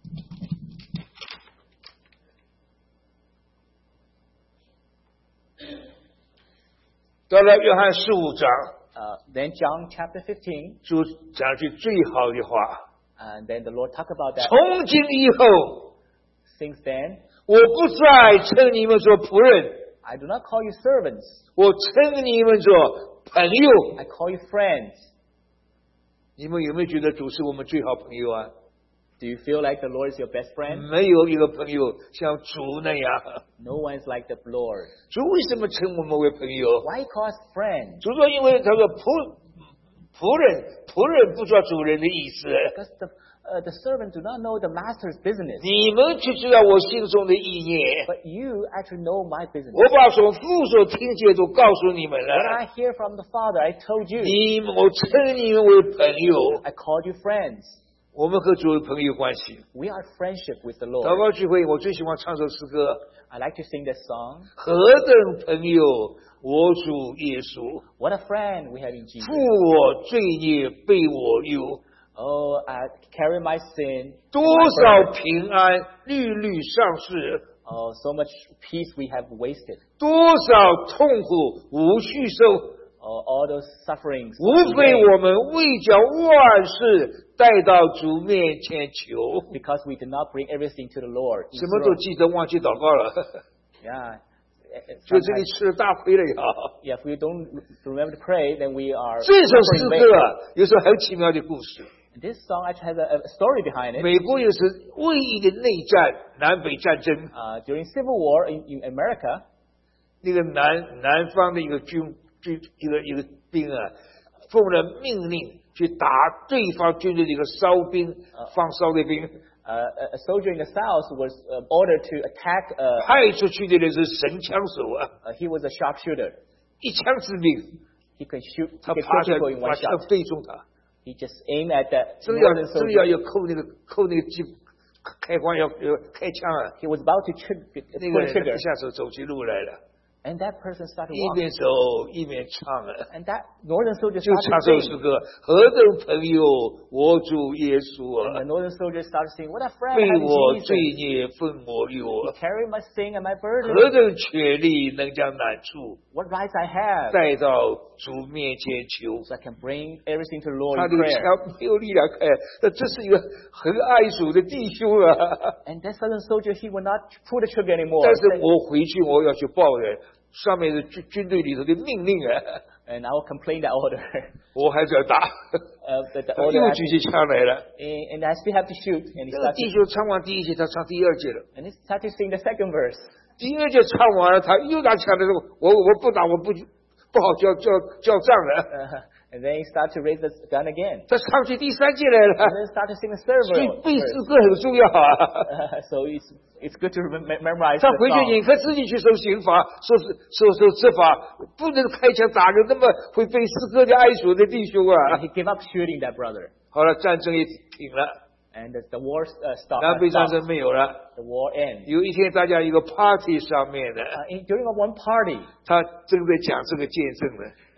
到了约翰十五章， Uh, then John chapter fifteen. 主讲句最好的话： And then the Lord talk about that. 从今以后， Since then, 我不再称你们做仆人， I do not call you servants. 我称你们做朋友。 I call you friends. 你们有没有觉得主是我们最好朋友啊？ Do you feel like the Lord is your best friend? 没有一个朋友像主那样。 No one is like the Lord. 主为什么称我们为朋友？ Why call us friends? 主说，因为他说仆仆人仆人不知道主人的意思， Because the uh, the servant do not know the master's business, 你们却知道我心中的意念。 but you actually know my business. 我把从父所听见都告诉你们 When 了。 I hear from the Father, I told you. 你们我称你们为朋友， I called you friends. 我们和主有朋友关系。 We are friendship with the 祷 Lord. 告聚会，我最喜欢唱首诗歌： I like to sing this song. 何等朋友，我主耶稣， What a friend we have in 负 Jesus. 我罪孽，背我忧。 Oh, I carry my sin. 多 my 少 burden. 平安，屡屡上市； Oh, so much peace we have wasted. 多少痛苦，无续受。 Oh, all those sufferings. 无非 we made 我们未将万事带到主面前求。 Because we did not bring everything to the Lord. 什么都记得，忘记祷告了， Yeah. 就这里 Sometimes, 吃了大亏了呀！ yeah, if we don't remember to pray, then we are 这首诗 suffering 歌 vain. 啊，有时候很奇妙的故事。 This song actually has a, a story behind it. 美国有时为一个内战，南北战争， Uh, during Civil War in, in America, 那个南南方的一个军军一个一个兵啊，奉了命令去打对方军队的一个烧兵，放烧的兵， uh, a, a soldier in the South was uh, ordered to attack. Uh, 派出去的人是神枪手啊， uh, he was a sharpshooter. 一枪致命， He could shoot. He 他 could 爬 kill 下 people in 把 one 枪 shot. 对中他， He just aimed at that 正要 northern 正要 soldier. 要扣那个扣那个机开关要要开枪啊， He was about to trig- 那 pull 个 the 人 trigger, 一下手走起路来了， and that person started 一 walking. 边走一边唱啊。 And that northern soldier 就唱 started 这 singing. 首歌，何等朋友，我主耶稣 And the 啊， northern soldier started singing, "What a friend 背 I have 我 in 罪 Jesus. 孽，分我忧 He 啊， carried my sin and my burden. 何等权力能将难处 What rights I have, 带到主面前求。 so I can bring everything to the Lord 他 in 的 prayer." 枪没有力量开，那这是一个很爱主的弟兄啊。 And that southern soldier, he would not pull the trigger anymore. 但是我回去我要去报人，上面的军军队里头的命令啊， And I will complain that order. 我还是要打。 Uh, that the 他 order 又 has, 举起枪来了。 and and I still have to shoot. And he 那个 started, 弟兄唱完第一节，他唱第二节了。 and he started to sing the second verse. 第二节唱完了，他又拿枪的时候，我我不打，我不不好叫叫叫仗了。 Uh, and then he started to raise the gun again. 他唱起第三节来 And 了， then started to sing the third 所以 verse. 背诗歌很重要啊。 Uh, so it's it's good to remem- memorize 他 the 回去 song. 宁可自己去受刑罚，受受受执法，不能开枪打人那么会背诗歌的爱主的弟兄 And 啊。 he gave up shooting that brother. 好了，战争也停了， And the, the war uh, stopped. 南北战 stopped. 争没有了。 The war ends. 有一天，大家一个 party 上面呢， Uh, in, during a one party, 他正在讲这个见证呢。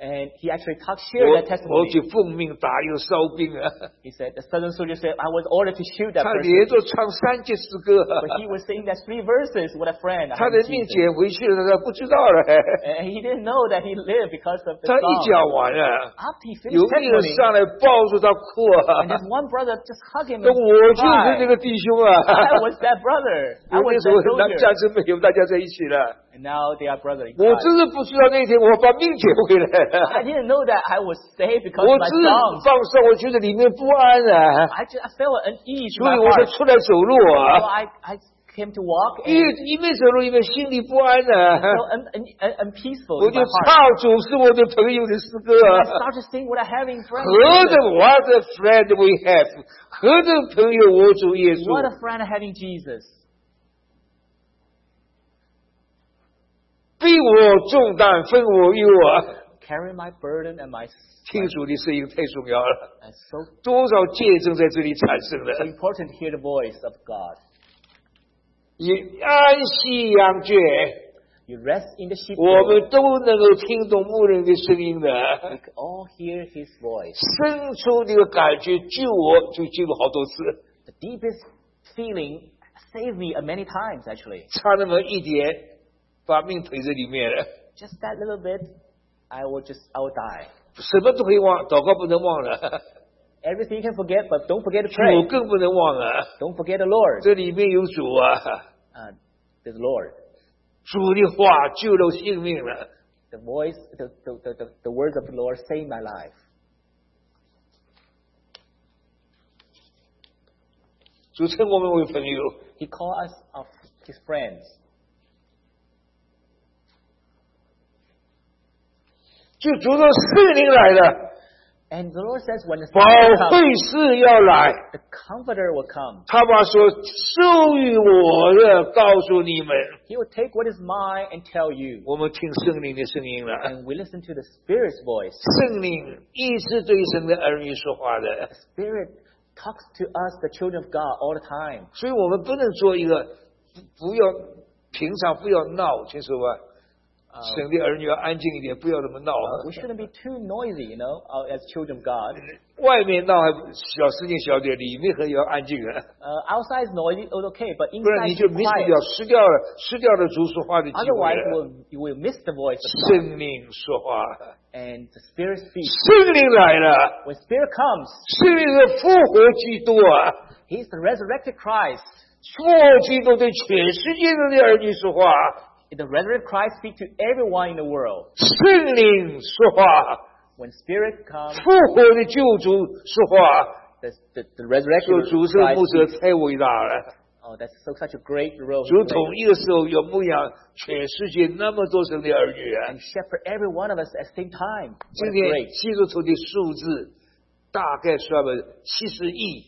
And he actually talked, shared 我 that 我 testimony. 去奉命打一个哨兵啊， He said, the southern soldier said, I was ordered to shoot that 他 person. 连着唱三节诗歌啊， But he was saying that three verses with a friend. 他的 having 命 Jesus. 捡回去了，他不知道了， And he didn't know that he lived because of the 他一 song. 讲完了， After he 有 finished 一个人 testimony, 上来抱住他哭 and 啊， this one brother just hugged him 那 and 我就是这 cried. 个弟兄啊， I was that brother. I 有 was 那时 that 候南 soldier. 战争没有，大家在一起了。 And now they are brother in 我 Christ. 真是不知道那天我把命捡回来 I 了， didn't know that I was saved because 我 of my 只是 songs. 放松，我觉得里面不安啊， I just I felt an ease in 所 my 以我才 heart. 出来走路 So 啊， I, I came to walk 因为 and 一面走路一面心里不安啊， felt un, un, un, unpeaceful 我 in 就 my heart. 唱主是我的朋友的诗歌 I 啊。 started to sing what I have in front 何 of 等 me. what a friend we have， 何等朋友我主耶 What 稣， a friend I have in Jesus. 背我重担，分我忧啊。 Carry my burden and my 听主的声音太重要了， and so 多少见证在这里产生 so 了。 important to hear the voice of God. 也安息羊圈， You rest in the 我 sheepfold. 们都能够听懂牧人的声音的， We can all hear His voice. 深处那个感觉救我，就救了好多次， The deepest feeling saved me uh, many times actually. 差那么一点，把命赔在里面了。 Just that little bit, I will just I will die. 什么都可以忘，祷告不能忘了， Everything you can forget, but don't forget to 主 pray. 更不能忘啊。 Don't forget the Lord. 这里面有主啊， Uh, the Lord. 主的话救了性命了。 The voice, the, the, the, the, the words of the Lord saved my life. 主称我们为朋友， He called us of His friends. 就主说圣灵来了， And the Lord says when the 保 Spirit 惠 comes, 师要来， the Comforter will come. 他把所授予我的告诉你们。 He will take what is mine and tell you. 我们听圣灵的声音了， And we listen to the Spirit's voice. 圣灵一直对神的儿女说话的， The Spirit talks to us, the children of God, all the time. 所以我们不能做一个不不要平常不要闹，清楚吧？ Uh, 神的儿女要安静一点，不要那么闹。 we shouldn't be too noisy, you know, uh, as children of God. 外面闹还小事情小点，里面还要安静啊， Uh, outside is noisy, it's okay, but 不然 inside 你就 is 迷失 quiet. 掉，失掉了失掉了主说话的机会 Otherwise, 了。 we'll, you will miss the voice of God. 圣灵说话， And the Spirit speaks. 圣灵来了， When Spirit comes, 圣灵是复活基督啊， He's the resurrected Christ. 复活基督对全世界的儿女说话， The resurrected Christ speaks to everyone in the world. 圣灵说话， When Spirit comes, 复活的救主说话， the, the, the resurrected 说主圣 Christ 牧者 speaks. 太伟大了。 Oh, that's so, such a great role. 主 He 统 plays. 一个时候要牧养全世界那么多神的儿女啊！ And shepherd every one of us at the same time. 今 What 天 great. 基督徒的数字大概算了七十亿，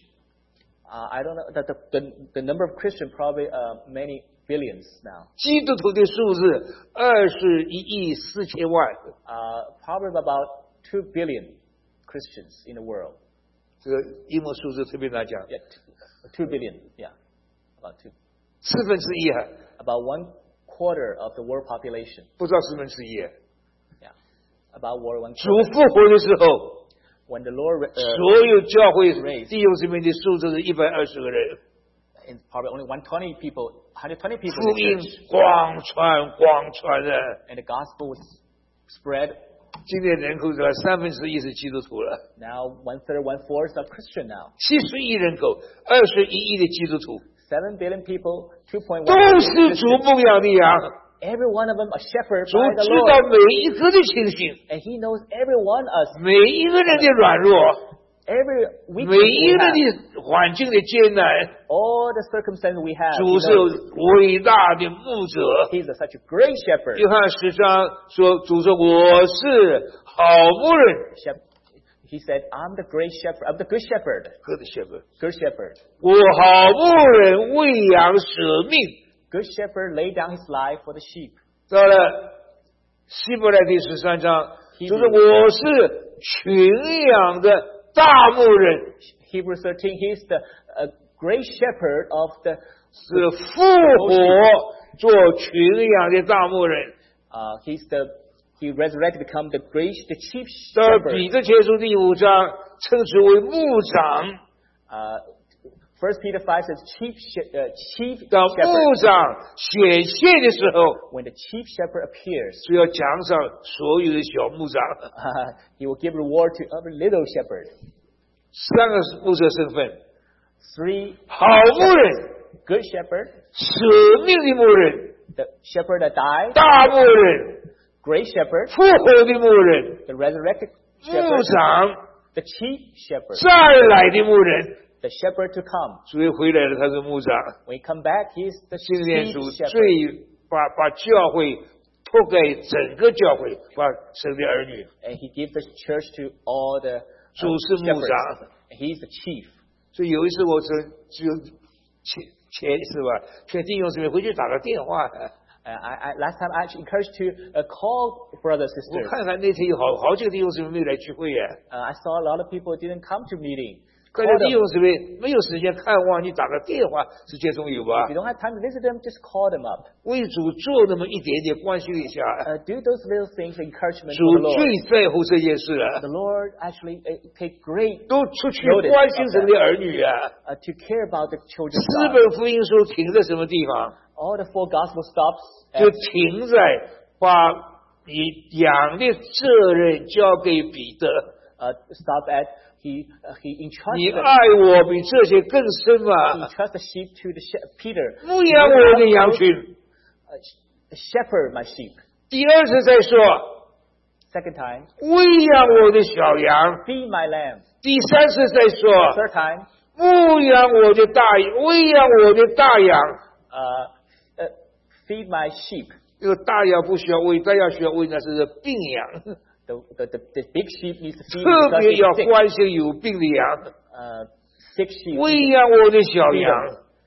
Uh, I don't know, the, the, the, the number of Christians probably uh, many billions now. 基督徒的数字二十一亿四千万， Uh, probably about two billion Christians in the world. 这个英文数字特别难讲， Yeah, two, two billion, yeah. About two. 四分之一啊， About one quarter of the world population. 不到四分之一。 Yeah. About world one 主 quarter. 复活的时候， When the Lord, uh, 所有教会 raised. 弟兄姊妹的数字是一百二十个人， in probably only one hundred twenty people, one hundred twenty people 福 in the 音 church, 广传广传的。 and the gospel was spread. 今天人口是三分之一是基督徒了， Now one third, one fourth are Christian now. 七十亿人口，二十一亿的基督徒， Seven billion people, two point one 都 billion 是主 Christians. 牧养的羊。 Every one of them a shepherd 主 by the 知道 Lord, 每一个的情形， and He knows every one of us, 每一个人的软弱， every 每 weakness 一 we 个人 have, 的环境的艰难。 all the circumstances we have. 主 He 是 knows. 伟大的牧者。 He's a, such a great shepherd. 约翰十章说：“主说我是好牧人。 Shep- He said, "I'm the great shepherd. I'm the good shepherd. Good shepherd， Good shepherd. 我好牧人为羊舍命。 Good shepherd laid down his life for the sheep." 到了希伯来第十三章， Hebrews 就是我是群羊的大牧人， Hebrews thirteen, he's the uh, great shepherd of the, 是复活做群羊的大牧人。 uh, he's the he resurrected to become the great, the chief 到 shepherd. 彼得前书第五章称之为牧长， Uh, First Peter five says chief, she- uh, chief 当牧 shepherd. 长显现的时候， When the chief shepherd appears, 是要奖赏所有的小牧长。 uh, he will give reward to every little shepherd. 三个牧者身份： Three, 好牧人、 good shepherd, 舍命的牧人、 the shepherd that died, 大牧人、 great shepherd, 复活的牧人、 the resurrected 牧 shepherd, 长、 the chief shepherd, 再来的牧人。 the shepherd to come. 所以回来了，他是牧长。 When he come back, he is the 今天 chief 主 shepherd. 最把把教会托给整个教会，把神的儿女。 And he gives the church to all the 主 uh, 是牧 shepherds. 长。 And he is the chief. 所以有一次我只只有前前是吧，劝弟兄姊妹回去打个电话。 Uh, I, I, last time I actually encouraged to uh, call brothers 我 sisters. 看看那天有好好几个弟兄姊妹没有来聚会呀。 Uh, I saw a lot of people didn't come to meeting. 看 Call 见弟 them. 兄姊妹没有时间看望，你打个电话是接中有吧 If you？don't have time to visit them, just call them up. 为主做那么一点点关心一下， Uh, do those little things, encouragement 主 for the 最 Lord. 在乎这件事了 The，Lord actually uh, take great 都出去关心神的儿女啊。 uh, to care about the children 四 of God. 本福音书停在什么地方？ All the four gospel stops 就 at, 停在把你养的责任交给彼得。 uh, stop at he uh, he 你 entrusted 爱我比这些更深 he 嘛？ entrusted the sheep to the she- Peter. 牧养我的羊群。 Uh, sh- shepherd my sheep. 第二次再说， Second time, 喂养我的小羊。 feed my lamb. 第三次再说， Third time, 牧养我的大，喂养我的大羊。 uh, uh, feed my sheep. 这个大羊不需要喂，大羊需要喂，那是病羊， The, the, the, the big sheep needs to feed 特 because 别要 it's sick. 关心有病的羊。 Uh, sick sheep. 喂养我的小羊，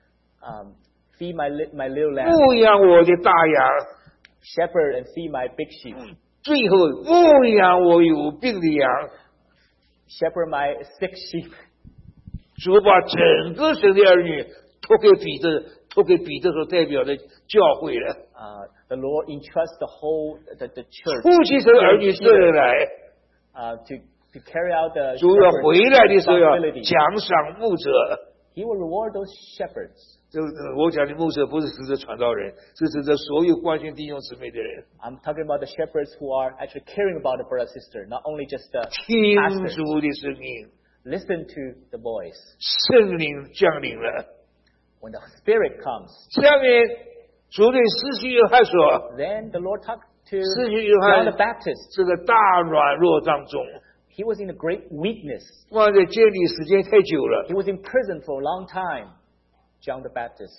Um, feed my li- my little lamb. 牧养我的大羊。 Shepherd and feed my big sheep. 最后牧养我有病的羊。 Shepherd my sick sheep. 主把整个神的儿女托给彼得，托给彼得所代表的教会了。 Uh, the Lord entrusts the whole the, the church 父亲神儿女这人来， uh, to to carry out the 主要 shepherd's 回来的时候要 responsibility. 奖赏牧者。 He will reward those shepherds. 这个我讲的牧者不是指着传道人，是指着所有关心弟兄姊妹的人。 I'm talking about the shepherds who are actually caring about the brother and sister, not only just the 听 pastors. 主的声音， Listen to the voice. 圣灵降临了。 When the Spirit comes, 下面主对施洗约翰说， then the Lord talked to 施洗约 John 翰 the Baptist. 这个大软弱当中， He was in a great weakness. 放在监里时间太久了 He，was in prison for a long time. John the Baptist.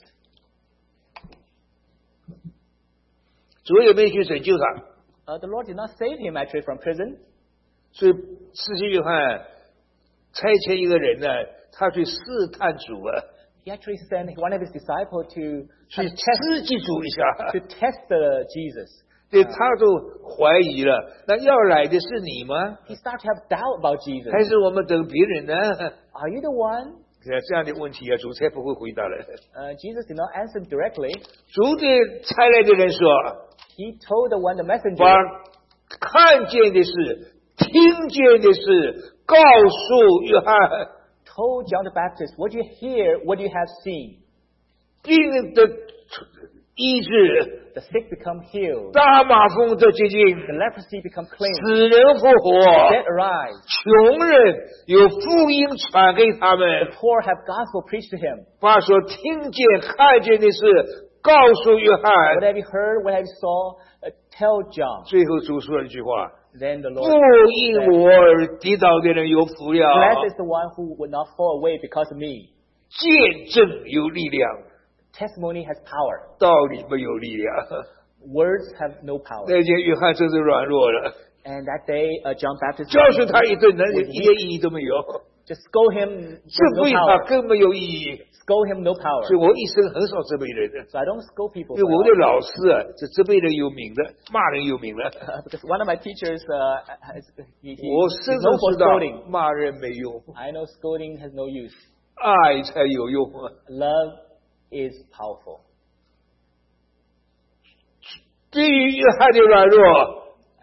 主也没去拯救他， Uh, the Lord did not save him actually from prison. 所以施洗约翰差遣一个人呢，他去试探主啊， He actually sent one of his disciples to 去 to test 刺激主一下， to test the Jesus. 对，他都怀疑了，那要来的是你吗？ He started to have doubt about Jesus. 还是我们等别人呢？ Are you the one? 这样的问题啊，主才不会回答了。 Uh, Jesus did not answer him directly. 主对差来的人说 He told the one, the：“ messenger, 把看见的事、听见的事告诉约翰， told John the Baptist, what you hear, what you have seen. 病的医治， The sick become healed. 大麻风的洁净， The leprosy become clean. 死人复活， Dead arise. 穷人有福音传给他 The 们， poor have gospel preached to him. 把所听见、看见的事告诉约 What 翰。 have you heard? What have you saw? Uh, tell John. 最后主说了一句话： Then the 不 Lord 因 said, 我而跌倒的人有福了。 Blessed is the one who will not fall away because of me. 见证有力量， Testimony has power. 道理没有力量。 Words have no power. 那天约翰真是软弱了， And that day, uh, John Baptist 教训他一顿，那一点意义都没有， just scold him, 这 no 对他 power. 更没有意义。 Scold him, no power. 所以我一生很少责备人的， So I don't scold people. 因为 for 我的 that. 老师啊，是责备人有名的，骂人有名的。 Uh, because one of my teachers, uh, has, he, he, 我 he's 深深 known for 知道 scolding. 骂人没用， I know scolding has no use. 爱才有用啊。 Love is powerful. 对于约翰的软弱，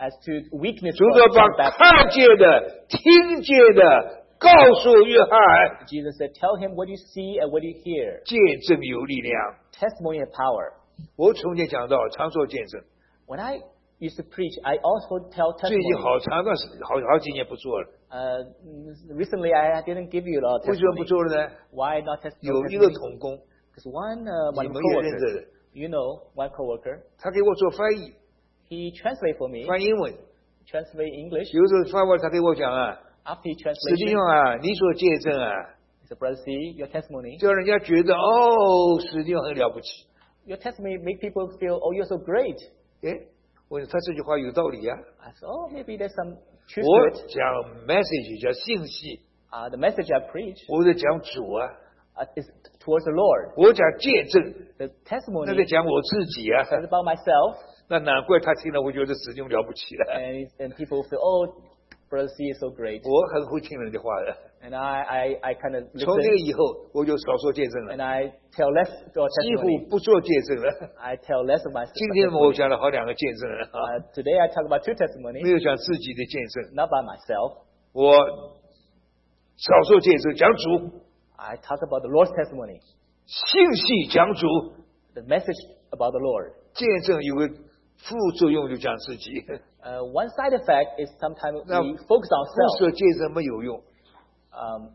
as to weakness 主 of 说把 John Baptist. 看见的、听见的告诉约翰， Jesus said, tell him what you see and what you hear. 见证有力量。 Testimony and power. 我从前讲到，常说见证， When I used to preach, I also tell 最近 testimony. 好长段时间，好好几年不做了。 Uh, recently, I didn't give you a lot of 为什么不 testimony. 做了呢？ Why not tes- no 有一个 testimony? 同工， Because one, uh, 你 one 们也认 coworker, 得的， you know, one coworker, 他给我做翻译， he translate for me, 翻英文。 translate English. 有时候翻完，他给我讲啊， After he 史弟 translated, 兄啊，你所见证啊， he said, brother, see your testimony. 叫人家觉得哦，史弟兄很了不起。 Your testimony make people feel, oh, you're so great. 哎，我说他这句话有道理呀、 I said, oh, maybe there's some truth 我 to it. 讲 message 讲信息， Uh, the message I preach 我在讲主啊， uh, is towards the Lord. 我讲见证， The 那 testimony 在讲我自己啊。 is about myself, 那难怪他听了，我觉得史弟兄了不起了。 and and people feel, oh, brother C is so great. 我很会听人的话的， And I I, I kind of 从那个 listen, 以后我就少说见证了， and I tell less of 几乎 testimony. 不做见证了。 I tell less of my 今天我 testimony. 讲了好两个见证了啊， Uh, today I talk about two 没 testimonies, 有讲自己的见证， not by myself. 我少说见证，讲主， I talk about the Lord's testimony, 信息讲主， the message about the Lord. 见证有个副作用就讲自己， Uh, one side effect is sometimes Now, we focus on 不 self. 说见证没有用。 Um,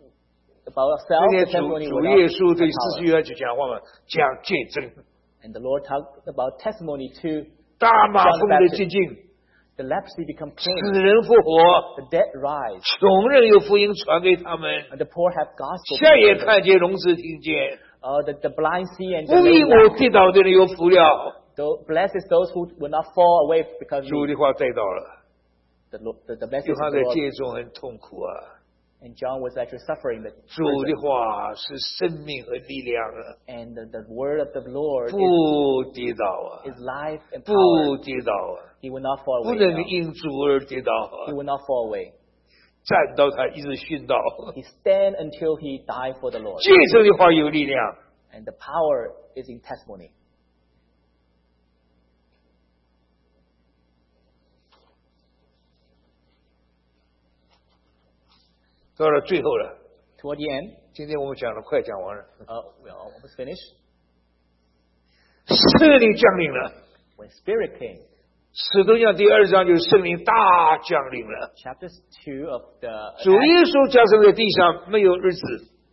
about self, 今天 the 主 testimony 主 without 耶稣对 the 四十 power. 约就讲话嘛，讲见证， And the Lord talked about testimony to 大马蜂的寂静， the leprosy become 死 clean, 人复活， the dead rise, 穷人有福音传给他们， and the poor have gospel. 瞎眼看见，聋子听见， Uh, the, the blind see and the 不因 lame 我 walk. 跌倒的人有福了。 Though blessed is those who will not fall away because 主 we, 的话带到了， the, Lo- the, the message 约 of 翰 the 在 Lord. 戒中很痛苦啊。 And John was actually suffering the 主的 prison. 话是生命和力量啊， And the, the word of the Lord is, 不跌倒啊， is life and power. 不跌倒啊， He will not fall 不 away. 能 now. 因主而跌倒 He 啊， will not fall away. 站到他一直殉道。 He stand until he die for the Lord. 见证的话有力量， And the power is in testimony. 到了最后了。 Toward the end, 今天我们讲的快讲完了， uh, we're almost finished. 圣灵降临了。 When Spirit came, 使徒行第二章就是圣灵大降临了。 chapter two of the 主耶稣降生在地上没有日子，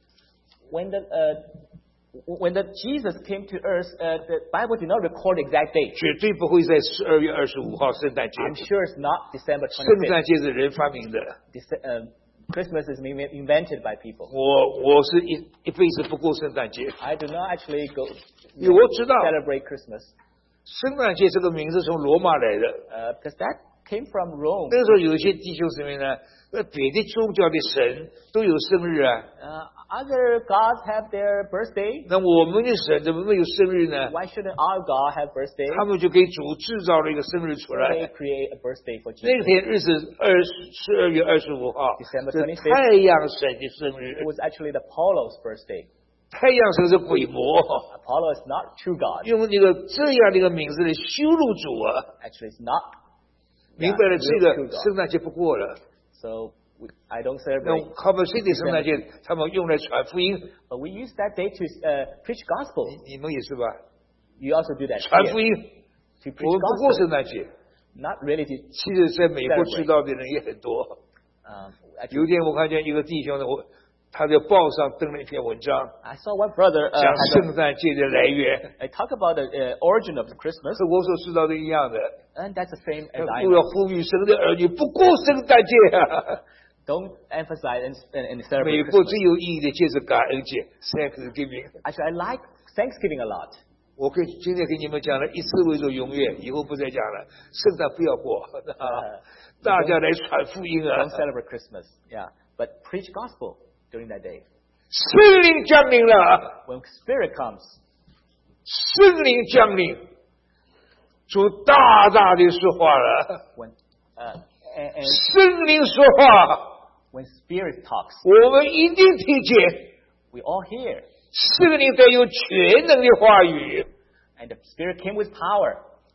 when the uh, when the Jesus came to earth, uh, the Bible did not record the exact date. 绝对不会在十二月二十五号圣诞节。 I'm sure it's not December 圣 twenty-fifth. 诞节是人发明的， Dece- uh, Christmas is inven- invented by people. 我我是一一辈子不过圣诞节， I do not actually go 因为我知道 celebrate Christmas 圣诞节这个名字从罗马来的。 uh, because that came from Rome. 那个时候有一些弟兄姊妹呢，呃，别的宗教的神都有生日啊， Uh, other gods have their birthday. 那我们的神怎么没有生日呢？ Why shouldn't our God have birthday? 他们就给主制造了一个生日出 They 来。 create a birthday for 那 Jesus. 天日子二十二月二十五号 December 是 twenty-fifth 太阳神的生 It 日。 was actually the Apollo's birthday. 太阳神是鬼魔， Apollo is not true God. 用那个这样的一个名字来羞辱主啊！ Actually, it's not. 明白了， Yeah, 这 real 个 true God. 圣诞节不过了。 So we, I don't 那 celebrate. 他们谁的圣诞节，他们用来传福音， But we use that day to uh, preach gospel. 你们也是吧？ You also do that 传福 here, 音， to 我 preach 们不过 gospel. 圣诞节。 Not really to. 其实，在美国知道的人也很多。 Um, 有一 actually, 天，我看见一个弟兄呢，我他在报上登了一篇文章， I saw one brother uh, 讲 had 圣诞节的来源， a, I talk about the uh, origin of Christmas, 和我所知道的一样的。 and that's the same as I 不要 know. 呼吁神的儿女不过圣诞节啊！ Don't emphasize and, and, and celebrate 美国 Christmas. 最有意义的节是感恩节 （Thanksgiving）。 Actually, I like Thanksgiving a lot. 我跟今天跟你们讲了一次为做永远，以后不再讲了。圣诞不要过啊，大家来传福音啊 Don't！celebrate Christmas. Yeah, but preach gospel during that day. 圣灵降临了， When Spirit comes, 圣灵降临，主大大的说话了， when uh, and, and 圣灵说话， when Spirit talks, 我们一定听见。 we all hear. 圣灵带有全能的话语， And the Spirit came with power.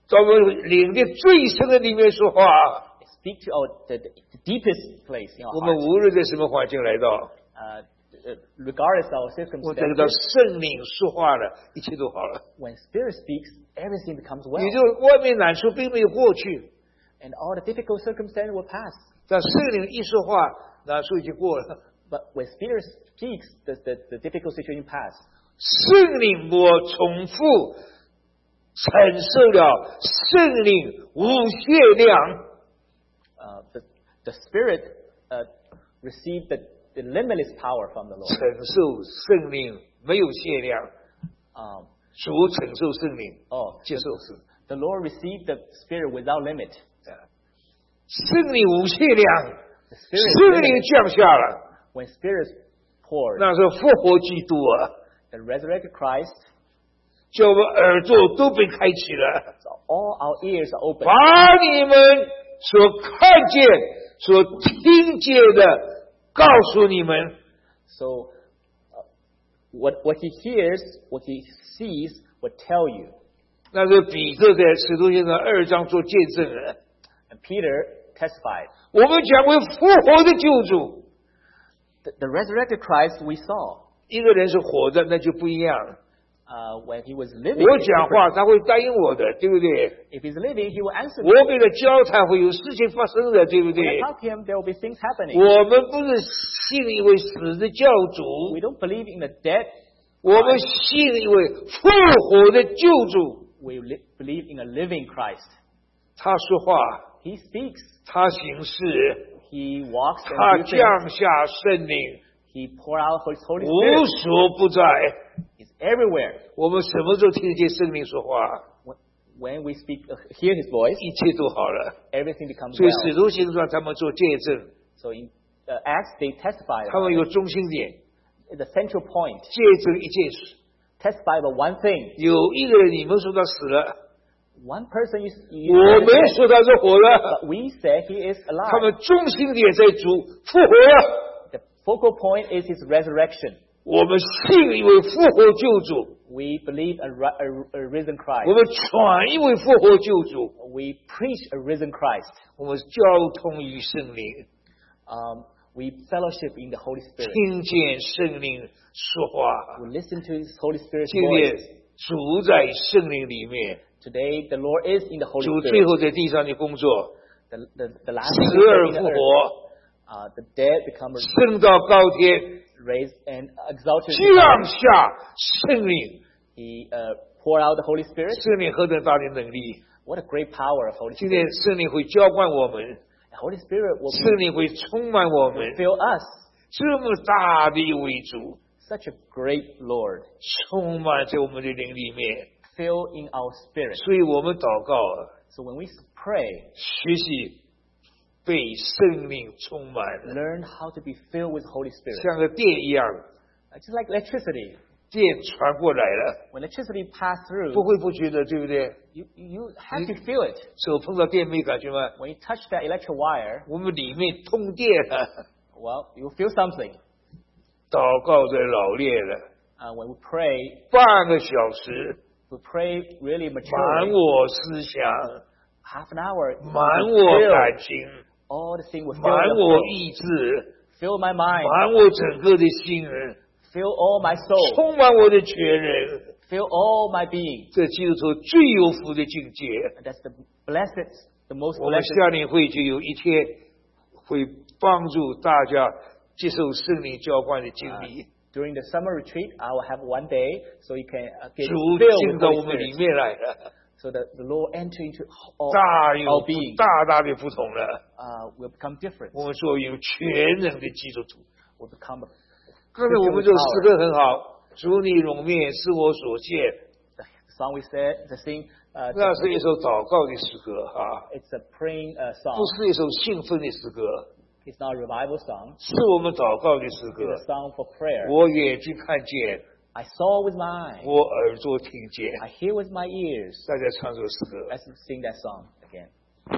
在我们灵的最深的里面说话。 Speak to our the, the deepest place in our 我们 heart. 无论在什么环境来到， Uh, regardless of our 我等到 circumstances, 圣灵说话了，一切都好了。 when Spirit speaks, everything becomes well, 你就外面难处并没有过去， and all the difficult circumstances will pass. 但圣灵一说话，难处已经过了。 But when Spirit speaks, the, the, the difficult situation pass. 圣灵我重复承受了圣灵无限量。 Uh, the, the Spirit uh, received the, the limitless power from the Lord. 承受圣灵没有限量， Um, 主承受圣灵， oh, 接受是 the Lord received the Spirit without limit. 圣灵无限量， The Spirit, 圣灵降下了， when Spirit poured, 那是复活基督啊， the resurrected Christ, 叫我们耳朵都被开启了， so all our ears are open. 把你们所看见、所听见的告诉你们。 So, uh, what what he hears, what he sees, will tell you. 那是彼得在使徒行传二章做见证人。 And Peter testified. 我们讲为复活的救主， The, the resurrected Christ we saw, 一个人是活着，那就不一样。 uh, when he was living, 我 it's 讲 different. 话他会答应我的，对不对？ If he's living, he will answer me. 我跟他交谈会有事情发生的，对不 When I 对？ talk to him, there will be things happening. 我们不是信一位死的教主， We don't believe in the dead. 我们信一位复活的救主。 We li- believe in a living Christ. 他说话， He speaks. 他行事， He walks 他 and do things. 降下圣灵， He pour out His Holy 无 Spirit. 所不在。 He's everywhere. 我们什么时候听见圣灵说话？ When, when we speak, uh, hear His voice, 一切都好了。 everything becomes 所以使 well. 徒行传他们做见证， So in uh, Acts, they testify 他 about 们有 it. 中心点， The central point. 见证一件事。 Testify about one thing. 有一个人，你们说他死了， One person you, you 我们说他是活了。 but we say He is 他 alive. 们中心点在主复活了。 The focal point is His resurrection. 我们信一位复活救主， We believe a, ri- a, a risen 我 Christ. 们传一位复活救主， We preach a risen Christ. 我们交通于圣灵， Um, we fellowship in the Holy Spirit. 听见圣灵说话。 We listen to His Holy Spirit's 今天 voice. 主在圣灵里面， Today, the Lord is in the Holy 主最 Spirit. 后在地上的工作， The, the, the last 死 thing 而 in the 复 earth, 活， uh, the dead become 升到高天， raised and exalted. in 降 heaven. 下圣灵。 He uh, poured out the Holy Spirit. 圣灵何等大的能力！ What a great power of Holy 今 Spirit. 天圣灵会浇灌我们， The Holy Spirit will 圣灵会充满我们。 fill us. 这么大的一位主， Such a great Lord. 充满在我们的灵里面， Fill in our spirit. 所以我们祷告， So when we pray, 学习被圣灵充满， learn how to be filled with Holy Spirit. 像个电一样， Uh, Just like electricity. 电传过来了， When electricity pass through, 不会不觉得，对不对？ you, you have to feel it. 手碰到电没感觉吗？ When you touch that electric wire, 我们里面通电了， well, you feel something. 祷告在老练了， Uh, when we pray, 半个小时 we pray really 满 maturely. 我思想， Half an hour, 满我 fill 感情， all the things will fill, 满 the 我 whole- 意志， fill my mind, 满我整个的心人， fill all my soul, 充满我的全人。 fill all my being. 这基督徒最有福的境界。 And that's the blessed, the most 我们 blessed. 夏令会就有一天会帮助大家接受圣灵浇灌的经历， During the summer retreat, I will have one day so you can uh, get 主 filled 进 with 到 Holy 我们里 Spirit. 面来了， So that the Lord enter into all, 大有 all being. 大大的不同了。 Uh, will become different. 我们作为全人的基督徒， Will become a, 刚才我们这首诗歌很好，主你容面是我所见， the song we said, the sing, uh, 那是一首祷告的诗歌啊， it's a praying uh, 不 song. 是一首兴奋的诗歌， It's not a revival song. 是我们祷告的诗 It's 歌。 a song for prayer. 我眼睛看见， I saw with my eyes. 我耳朵听见。 I hear with my ears. 大家唱这首诗歌。 Let's sing that song again.